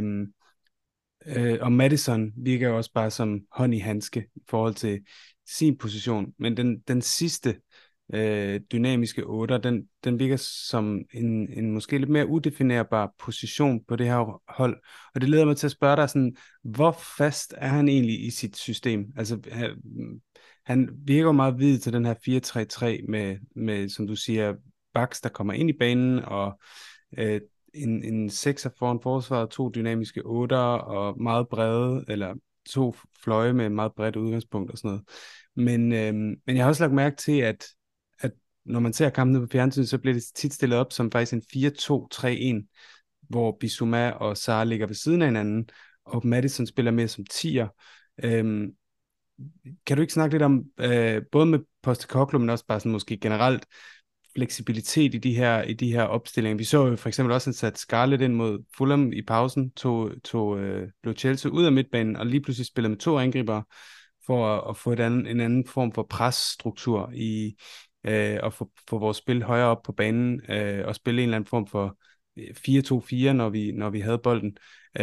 og Maddison virker jo også bare som hånd i handske i forhold til sin position. Men den sidste dynamiske 8, den virker som en måske lidt mere udefinerbar position på det her hold. Og det leder mig til at spørge dig sådan, hvor fast er han egentlig i sit system? Altså, han virker meget vid til den her 4-3-3 med, som du siger, backs, der kommer ind i banen, og en 6'er foran forsvaret, 2 dynamiske 8'er, og meget brede, eller 2 fløje med meget bredt udgangspunkt og sådan noget. Men jeg har også lagt mærke til, at når man ser kampen på fjernsyn, så bliver det tit stillet op som faktisk en 4-2-3-1, hvor Bissouma og Sarr ligger ved siden af hinanden, og Maddison spiller mere som 10'er. Kan du ikke snakke lidt om, både med Postecoglou, men også bare sådan måske generelt, fleksibilitet i de her opstillinger? Vi så jo for eksempel også, at han satte Scarlett ind mod Fulham i pausen, tog Lo Celso ud af midtbanen, og lige pludselig spillede med 2 angriber, for at få en anden form for presstruktur i og få vores spil højere op på banen, og spille en eller anden form for 4-2-4, når vi havde bolden.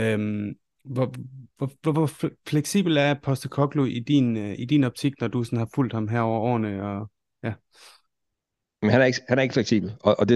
Hvor fleksibel er Postecoglou i din optik, når du sådan har fulgt ham her over årene? Og, ja. Men han er ikke fleksibel, og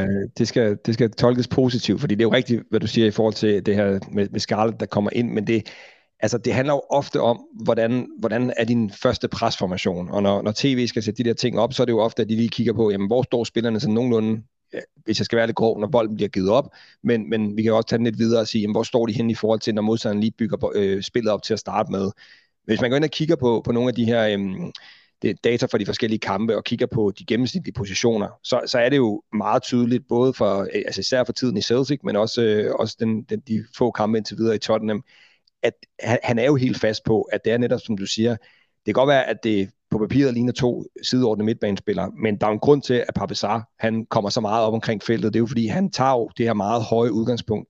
det skal tolkes positivt, fordi det er jo rigtigt, hvad du siger i forhold til det her med Scarlett, der kommer ind, men det handler jo ofte om, hvordan er din første presformation, og når tv skal sætte de der ting op, så er det jo ofte, at de lige kigger på, jamen, hvor står spillerne sådan nogenlunde, ja, hvis jeg skal være lidt grov, når bolden bliver givet op, men vi kan også tage den lidt videre og sige, jamen, hvor står de henne i forhold til, når modstanderen lige bygger spillet op til at starte med. Hvis man går ind og kigger på nogle af de her data fra de forskellige kampe, og kigger på de gennemsnitlige positioner, så er det jo meget tydeligt, både for, altså især for tiden i Celtic, men også de få kampe indtil videre i Tottenham, at han er jo helt fast på, at det er netop, som du siger, det kan godt være, at det på papiret ligner 2 sideordnede midtbanespillere, men der er en grund til, at Pape Sarr, han kommer så meget op omkring feltet. Det er jo fordi, han tager jo det her meget høje udgangspunkt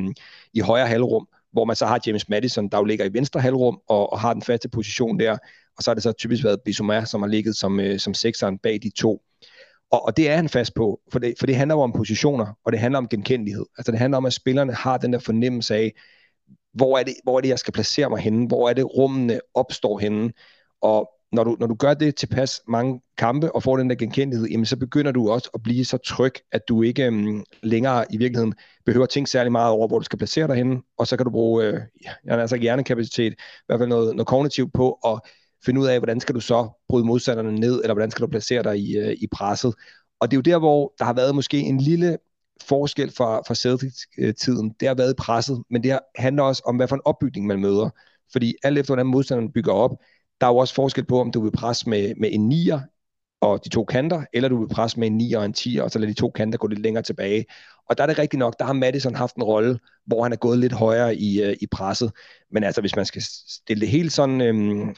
i højre halvrum, hvor man så har James Maddison, der jo ligger i venstre halvrum, og har den faste position der, og så har det så typisk været Bissouma, som har ligget som sekseren bag de to. Og det er han fast på, for det handler jo om positioner, og det handler om genkendelighed. Altså det handler om, at spillerne har den der fornemmelse af, hvor er det, jeg skal placere mig henne? Hvor er det, rummene opstår henne? Og når du gør det tilpas mange kampe og får den der genkendelighed, jamen så begynder du også at blive så tryg, at du ikke længere i virkeligheden behøver at tænke særlig meget over, hvor du skal placere dig henne, og så kan du bruge hjernekapacitet, i hvert fald noget kognitivt på, at finde ud af, hvordan skal du så bryde modstanderne ned, eller hvordan skal du placere dig i presset. Og det er jo der, hvor der har været måske en lille forskel fra Celtic-tiden, det har været presset, men det handler også om, hvad for en opbygning man møder. Fordi alt efter, hvordan modstanderen bygger op, der er jo også forskel på, om du vil presse med en 9'er og de to kanter, eller du vil presse med en 9'er og en 10'er, og så lade de to kanter gå lidt længere tilbage. Og der er det rigtigt nok, der har Maddison haft en rolle, hvor han er gået lidt højere i presset. Men altså, hvis man skal stille det helt sådan,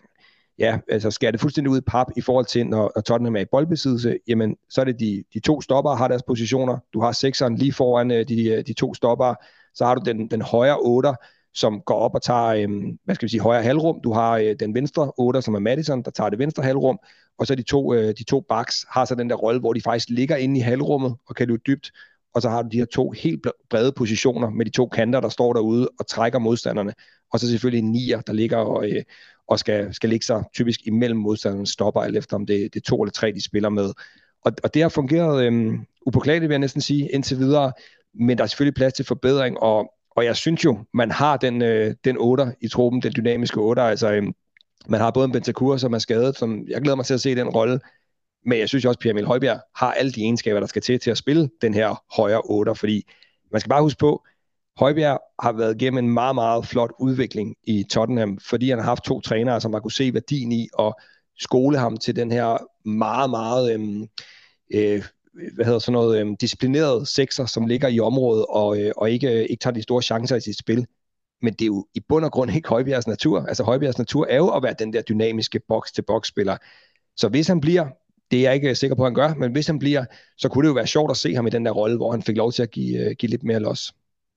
skære det fuldstændig ud i pap i forhold til, når Tottenham er i boldbesiddelse, jamen, så er det de to stoppere, har deres positioner. Du har sekseren lige foran de to stoppere. Så har du den højre 8'er, som går op og tager, højre halvrum. Du har den venstre 8'er, som er Maddison, der tager det venstre halvrum. Og så de to backs har så den der rolle, hvor de faktisk ligger inde i halvrummet og kan løbe dybt. Og så har du de her to helt brede positioner med de to kanter, der står derude og trækker modstanderne. Og så selvfølgelig en 9'er, der ligger og skal ligge sig typisk imellem modstandernes stopper, eller efter om det er 2 eller 3, de spiller med. Og det har fungeret upåklageligt, vil jeg næsten sige, indtil videre, men der er selvfølgelig plads til forbedring, og jeg synes jo, man har den 8'er i truppen, den dynamiske 8'er, altså man har både en Bentancur, som er skadet, som jeg glæder mig til at se den rolle, men jeg synes også, Pierre-Emil Højbjerg har alle de egenskaber, der skal til at spille den her højre 8'er, fordi man skal bare huske på, Højbjerg har været igennem en meget, meget flot udvikling i Tottenham, fordi han har haft 2 trænere, som har kunne se værdien i at skole ham til den her meget, meget disciplineret sekser, som ligger i området og ikke tager de store chancer i sit spil. Men det er jo i bund og grund ikke Højbjergs natur. Altså Højbjergs natur er jo at være den der dynamiske box-til-box-spiller. Så hvis han bliver, det er jeg ikke sikker på, at han gør, men hvis han bliver, så kunne det jo være sjovt at se ham i den der rolle, hvor han fik lov til at give lidt mere los.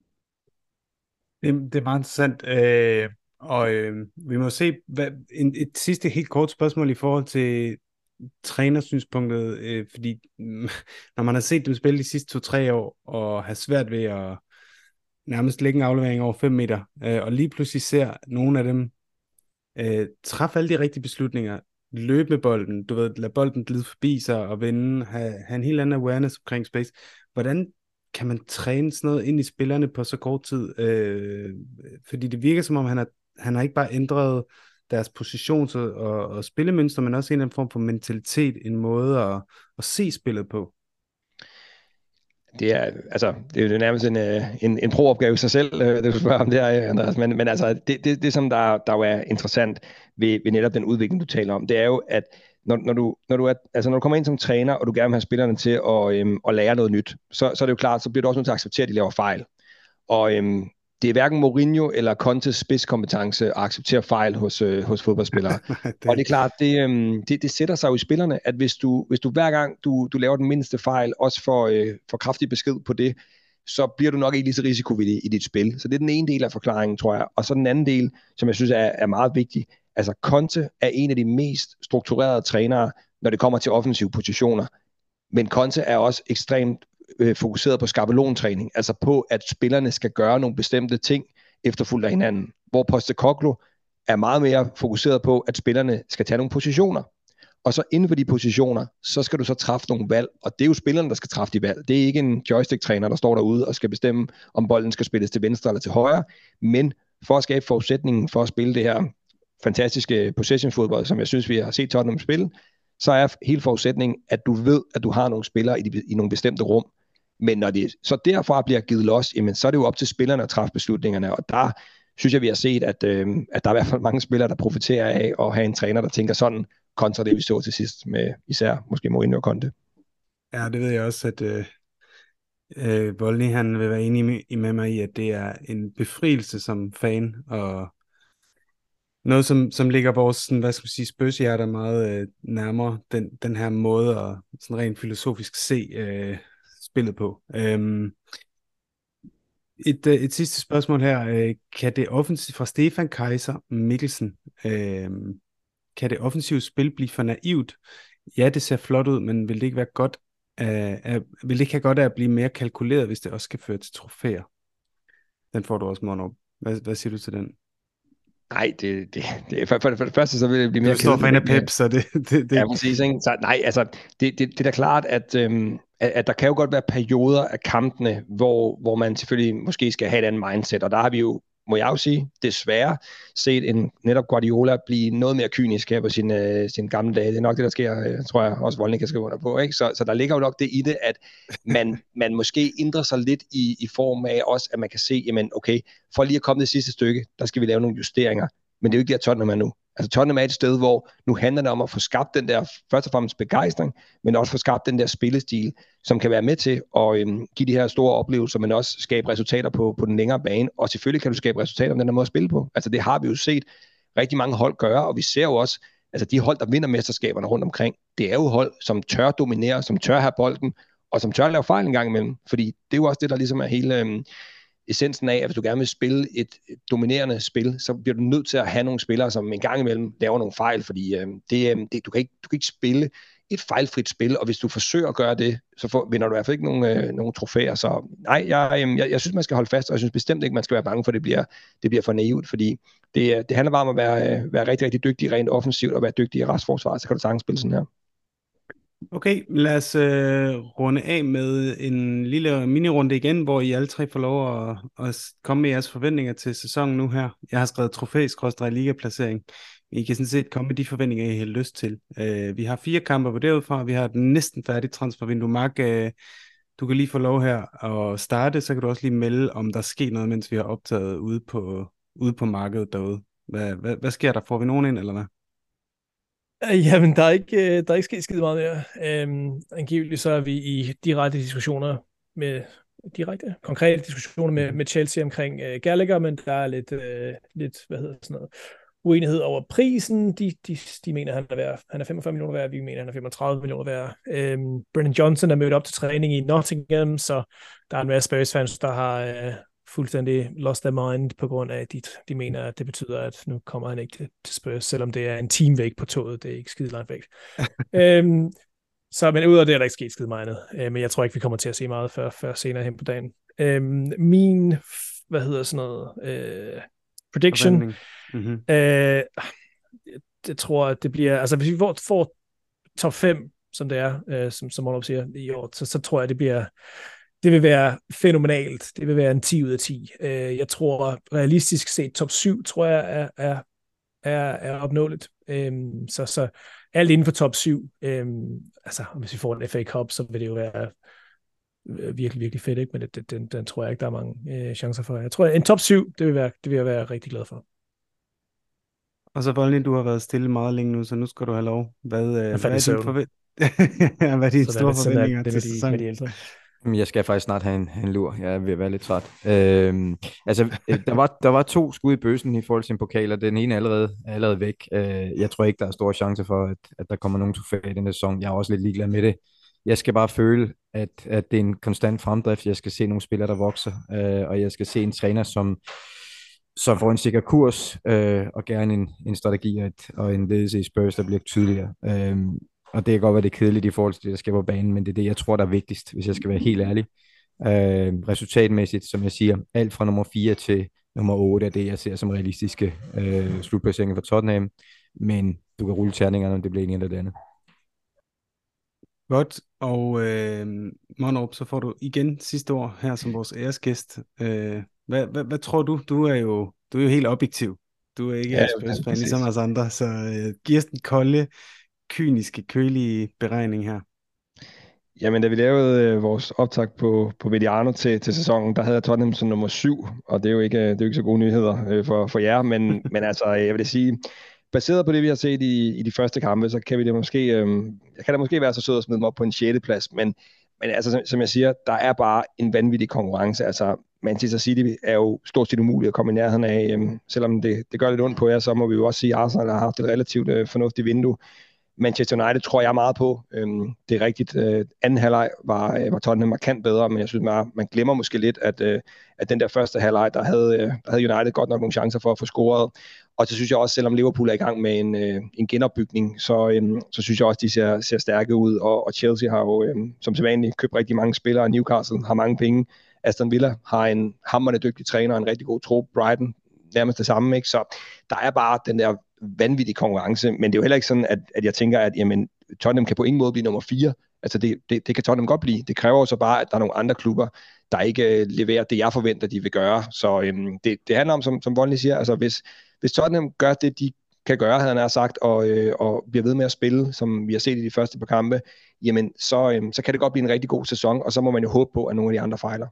Det er meget interessant, vi må se, et sidste helt kort spørgsmål i forhold til trænersynspunktet, fordi når man har set dem spille de sidste 2-3 år, og har svært ved at nærmest lægge en aflevering over 5 meter, og lige pludselig ser nogle af dem træffe alle de rigtige beslutninger, løbe med bolden, du ved, lade bolden glide forbi sig og vende, have en helt anden awareness omkring space. Hvordan kan man træne sådan noget ind i spillerne på så kort tid? Fordi det virker som om, han har ikke bare ændret deres position og spillemønster, men også en eller anden form for mentalitet, en måde at se spillet på. Det er jo nærmest en pro-opgave i sig selv, det du spørger om der, Andreas. Men altså, det som der jo er interessant ved netop den udvikling, du taler om, det er jo, at når du kommer ind som træner, og du gerne vil have spillerne til at lære noget nyt, så er det jo klart, så bliver du også nødt til at acceptere, at de laver fejl. Og det er hverken Mourinho eller Contes spidskompetence at acceptere fejl hos fodboldspillere. Og det er klart, det sætter sig jo i spillerne, at hvis du hver gang du laver den mindste fejl, også får kraftig besked på det, så bliver du nok ikke lige så risikovillig i dit spil. Så det er den ene del af forklaringen, tror jeg. Og så den anden del, som jeg synes er meget vigtig, altså Conte er en af de mest strukturerede trænere, når det kommer til offensive positioner. Men Conte er også ekstremt fokuseret på skabelontræning, altså på, at spillerne skal gøre nogle bestemte ting efterfulgt af hinanden. Hvor Postecoglou er meget mere fokuseret på, at spillerne skal tage nogle positioner. og så inden for de positioner, så skal du så træffe nogle valg, og det er jo spillerne, der skal træffe de valg. Det er ikke en joystick-træner, der står derude og skal bestemme, om bolden skal spilles til venstre eller til højre, men for at skabe forudsætningen for at spille det her fantastiske possession-fodbold, som jeg synes, vi har set Tottenham spille, så er hele forudsætningen, at du ved, at du har nogle spillere i nogle bestemte rum, men når det så derfra bliver givet los, jamen, så er det jo op til spillerne at træffe beslutningerne, og der synes jeg, vi har set, at der er i hvert fald mange spillere, der profiterer af at have en træner, der tænker sådan, kontra det, vi så til sidst med især måske Mourinho og Conte. Ja, det ved jeg også, at Volny, han vil være enig med mig i, at det er en befrielse som fan, og noget, som ligger vores, sådan, hvad skal man sige, spøgshjerter meget nærmere, den her måde at sådan rent filosofisk se spillet på. Et sidste spørgsmål her. Kan det offensivt fra Stefan Kaiser Mikkelsen, kan det offensive spil blive for naivt? Ja, det ser flot ud, men vil det ikke være godt, vil det ikke have godt af at blive mere kalkuleret, hvis det også skal føre til trofæer? Den får du også, Mono. Hvad siger du til den? Nej, for det første, så vil det blive mere kedeligt. Du står for en af Pep, så det... Ja, præcis, ikke? Så, nej, altså, det er da klart, at der kan jo godt være perioder af kampene, hvor man selvfølgelig måske skal have et andet mindset, og der har vi jo, må jeg jo sige, desværre set en netop Guardiola blive noget mere kynisk her på sin gamle dage. Det er nok det, der sker, tror jeg, også Volny kan skrive under på, ikke? Så der ligger jo nok det i det, at man måske ændrer sig lidt i form af også, at man kan se, jamen okay, for lige at komme det sidste stykke, der skal vi lave nogle justeringer, men det er jo ikke der Tottenham er nu. Altså Tottenham er et sted, hvor nu handler det om at få skabt den der, først og fremmest begejstring, men også få skabt den der spillestil, som kan være med til at give de her store oplevelser, men også skabe resultater på den længere bane. Og selvfølgelig kan du skabe resultater om den her måde at spille på. Altså det har vi jo set rigtig mange hold gøre, og vi ser jo også, altså de hold, der vinder mesterskaberne rundt omkring, det er jo hold, som tør dominere, som tør have bolden, og som tør lave fejl en gang imellem. Fordi det er jo også det, der ligesom er hele... essensen af, at hvis du gerne vil spille et dominerende spil, så bliver du nødt til at have nogle spillere, som en gang imellem laver nogle fejl, fordi du kan ikke spille et fejlfrit spil, og hvis du forsøger at gøre det, så vinder du i hvert fald ikke nogen trofæer. Så nej, jeg synes, man skal holde fast, og jeg synes bestemt ikke, man skal være bange for, at det bliver for naivt, fordi det handler bare om at være rigtig, rigtig dygtig rent offensivt, og være dygtig i restforsvaret, så kan du sagtens spille sådan her. Okay, lad os runde af med en lille minirunde igen, hvor I alle tre får lov at komme med jeres forventninger til sæsonen nu her. Jeg har skrevet trofæ-ligaplacering. I kan sådan set komme med de forventninger, I har lyst til. Vi har 4 kampe på derudfra, vi har den næsten færdige transfervindue. Mark, du kan lige få lov her at starte, så kan du også lige melde, om der sker noget, mens vi har optaget ude på markedet derude. Hvad sker der? Får vi nogen ind, eller hvad? Jamen, der er ikke sket skide meget mere. Angiveligt så er vi i konkrete diskussioner med Chelsea omkring Gallagher, men der er lidt hvad hedder sådan noget, uenighed over prisen. De mener, han er 45 millioner værd, vi mener, han er 35 millioner værd. Brennan Johnson er mødt op til træning i Nottingham, så der er en masse Spurs-fans, der har fuldstændig lost their mind på grund af, at de mener, at det betyder, at nu kommer han ikke til Spurs, selvom det er en time væk på toget. Det er ikke skide langt væk. Men ud af det er der ikke sket skide meget andet. Men jeg tror ikke, vi kommer til at se meget før senere hen på dagen. Min, prediction, jeg tror, at det bliver, altså hvis vi får top 5, som det er, som Monop siger i år, så tror jeg, det vil være fænomenalt. Det vil være en 10 ud af 10. Jeg tror realistisk set top 7, tror jeg er opnåeligt. Så alt inden for top 7. Altså, hvis vi får en FA Cup, så vil det jo være virkelig, virkelig fedt, ikke? Men den tror jeg ikke, der er mange chancer for. Jeg tror, en top 7, det vil jeg være rigtig glad for. Og så Volny, du har været stille meget længe nu, så nu skal du have lov. Hvad er dine store forventninger til sæsonen? Jeg skal faktisk snart have en lur. Jeg er ved at være lidt træt. Der var 2 skud i bøssen i forhold til en pokal, og den ene er allerede væk. Jeg tror ikke, der er store chancer for, at der kommer nogen trofæ i den sæson. Jeg er også lidt ligeglad med det. Jeg skal bare føle, at det er en konstant fremdrift. Jeg skal se nogle spillere, der vokser, og jeg skal se en træner, som får en sikker kurs, og gerne en strategi og en ledelse i Spurs, der bliver tydeligere. Og det kan godt være, det er kedeligt i forhold til det, der sker på banen, men det er det, jeg tror, der er vigtigst, hvis jeg skal være helt ærlig. Resultatmæssigt, som jeg siger, alt fra nummer 4 til nummer 8 er det, jeg ser som realistiske slutplaceringer for Tottenham, men du kan rulle terningerne, om det bliver en eller det andet. Godt, og Monrup, så får du igen sidste år her som vores æresgæst. Hvad tror du? Du er jo helt objektiv. Du er ikke Spurs-fan ligesom os andre, så giv os den kolde, kyniske, kølige beregning her. Jamen, da vi lavede vores optag på Mediano til sæsonen, der havde jeg Tottenham som nummer 7, og det er jo ikke så gode nyheder for jer, men altså, jeg vil sige, baseret på det, vi har set i de første kampe, så kan vi det måske, jeg kan da måske være så sød at smide dem op på en 6. plads, men altså, som jeg siger, der er bare en vanvittig konkurrence. Altså, Manchester City er jo stort set umuligt at komme i nærheden af, selvom det gør lidt ondt på jer, så må vi jo også sige, at Arsenal har haft et relativt fornuftigt vindue. Manchester United tror jeg meget på. Det er rigtigt. Anden halvleg var Tottenham markant bedre, men jeg synes, man glemmer måske lidt, at den der første halvleg, der havde United godt nok nogle chancer for at få scoret. Og så synes jeg også, selvom Liverpool er i gang med en genopbygning, så synes jeg også, de ser stærke ud. Og Chelsea har jo som sædvanligt købt rigtig mange spillere. Newcastle har mange penge. Aston Villa har en hamrende dygtig træner og en rigtig god trup. Brighton nærmest det samme, ikke? Så der er bare den der vanvittig konkurrence, men det er jo heller ikke sådan, at jeg tænker, at jamen, Tottenham kan på ingen måde blive nummer 4. Altså det kan Tottenham godt blive. Det kræver så bare, at der er nogle andre klubber, der ikke leverer det, jeg forventer, de vil gøre. Så det handler om, som Voldny siger, altså hvis Tottenham gør det, de kan gøre, havde han sagt, og bliver ved med at spille, som vi har set i de første par kampe, jamen så kan det godt blive en rigtig god sæson, og så må man jo håbe på, at nogle af de andre fejler.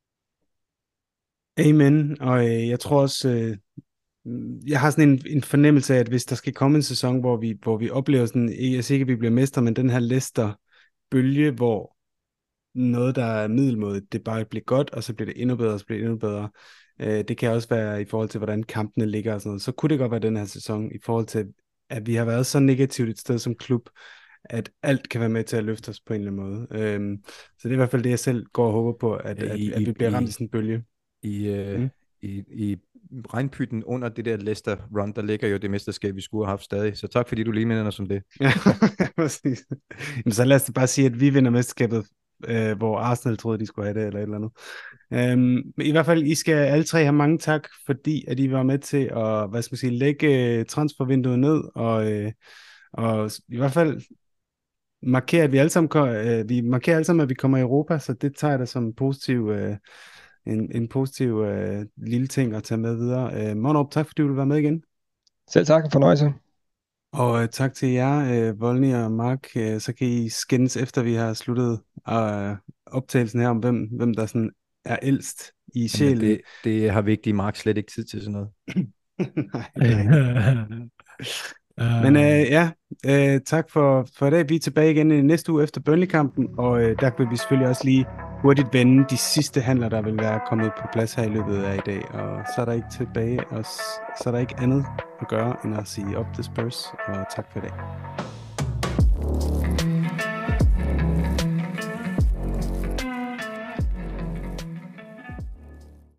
Amen, og jeg tror også, jeg har sådan en fornemmelse af, at hvis der skal komme en sæson, hvor vi oplever sådan, jeg siger ikke, at vi bliver mestre, men den her Leicester-bølge, hvor noget, der er middelmådigt, det bare bliver godt, og så bliver det endnu bedre, og så bliver det endnu bedre. Det kan også være i forhold til, hvordan kampene ligger og sådan noget. Så kunne det godt være den her sæson, i forhold til, at vi har været så negativt et sted som klub, at alt kan være med til at løfte os på en eller anden måde. Så det er i hvert fald det, jeg selv går og håber på, at vi bliver ramt i sådan en bølge. I regnpytten under det der Leicester run, der ligger jo det mesterskab, vi skulle have haft stadig. Så tak, fordi du lige minder os om det. Ja, præcis. Men så lad os bare sige, at vi vinder mesterskabet, hvor Arsenal troede, de skulle have det, eller et eller andet. I hvert fald, I skal alle tre have mange tak, fordi at I var med til at, lægge transfervinduet ned, og i hvert fald markere, at vi alle sammen, at vi kommer i Europa, så det tager jeg da som en positiv lille ting at tage med videre. Monrup, tak fordi du vil være med igen. Selv tak, fornøjelse. Og tak til jer, Voldny og Mark. Så kan I skændes efter vi har sluttet optagelsen her om, hvem der sådan er ældst i sjælen. Det har vigtigt Mark slet ikke tid til sådan noget. Men tak for i dag. Vi er tilbage igen i næste uge efter Burnley-kampen, og der vil vi selvfølgelig også lige hurtigt vende de sidste handler, der vil være kommet på plads her i løbet af i dag, og så er der ikke tilbage, og så er der ikke andet at gøre, end at sige op til Spurs, og tak for i dag.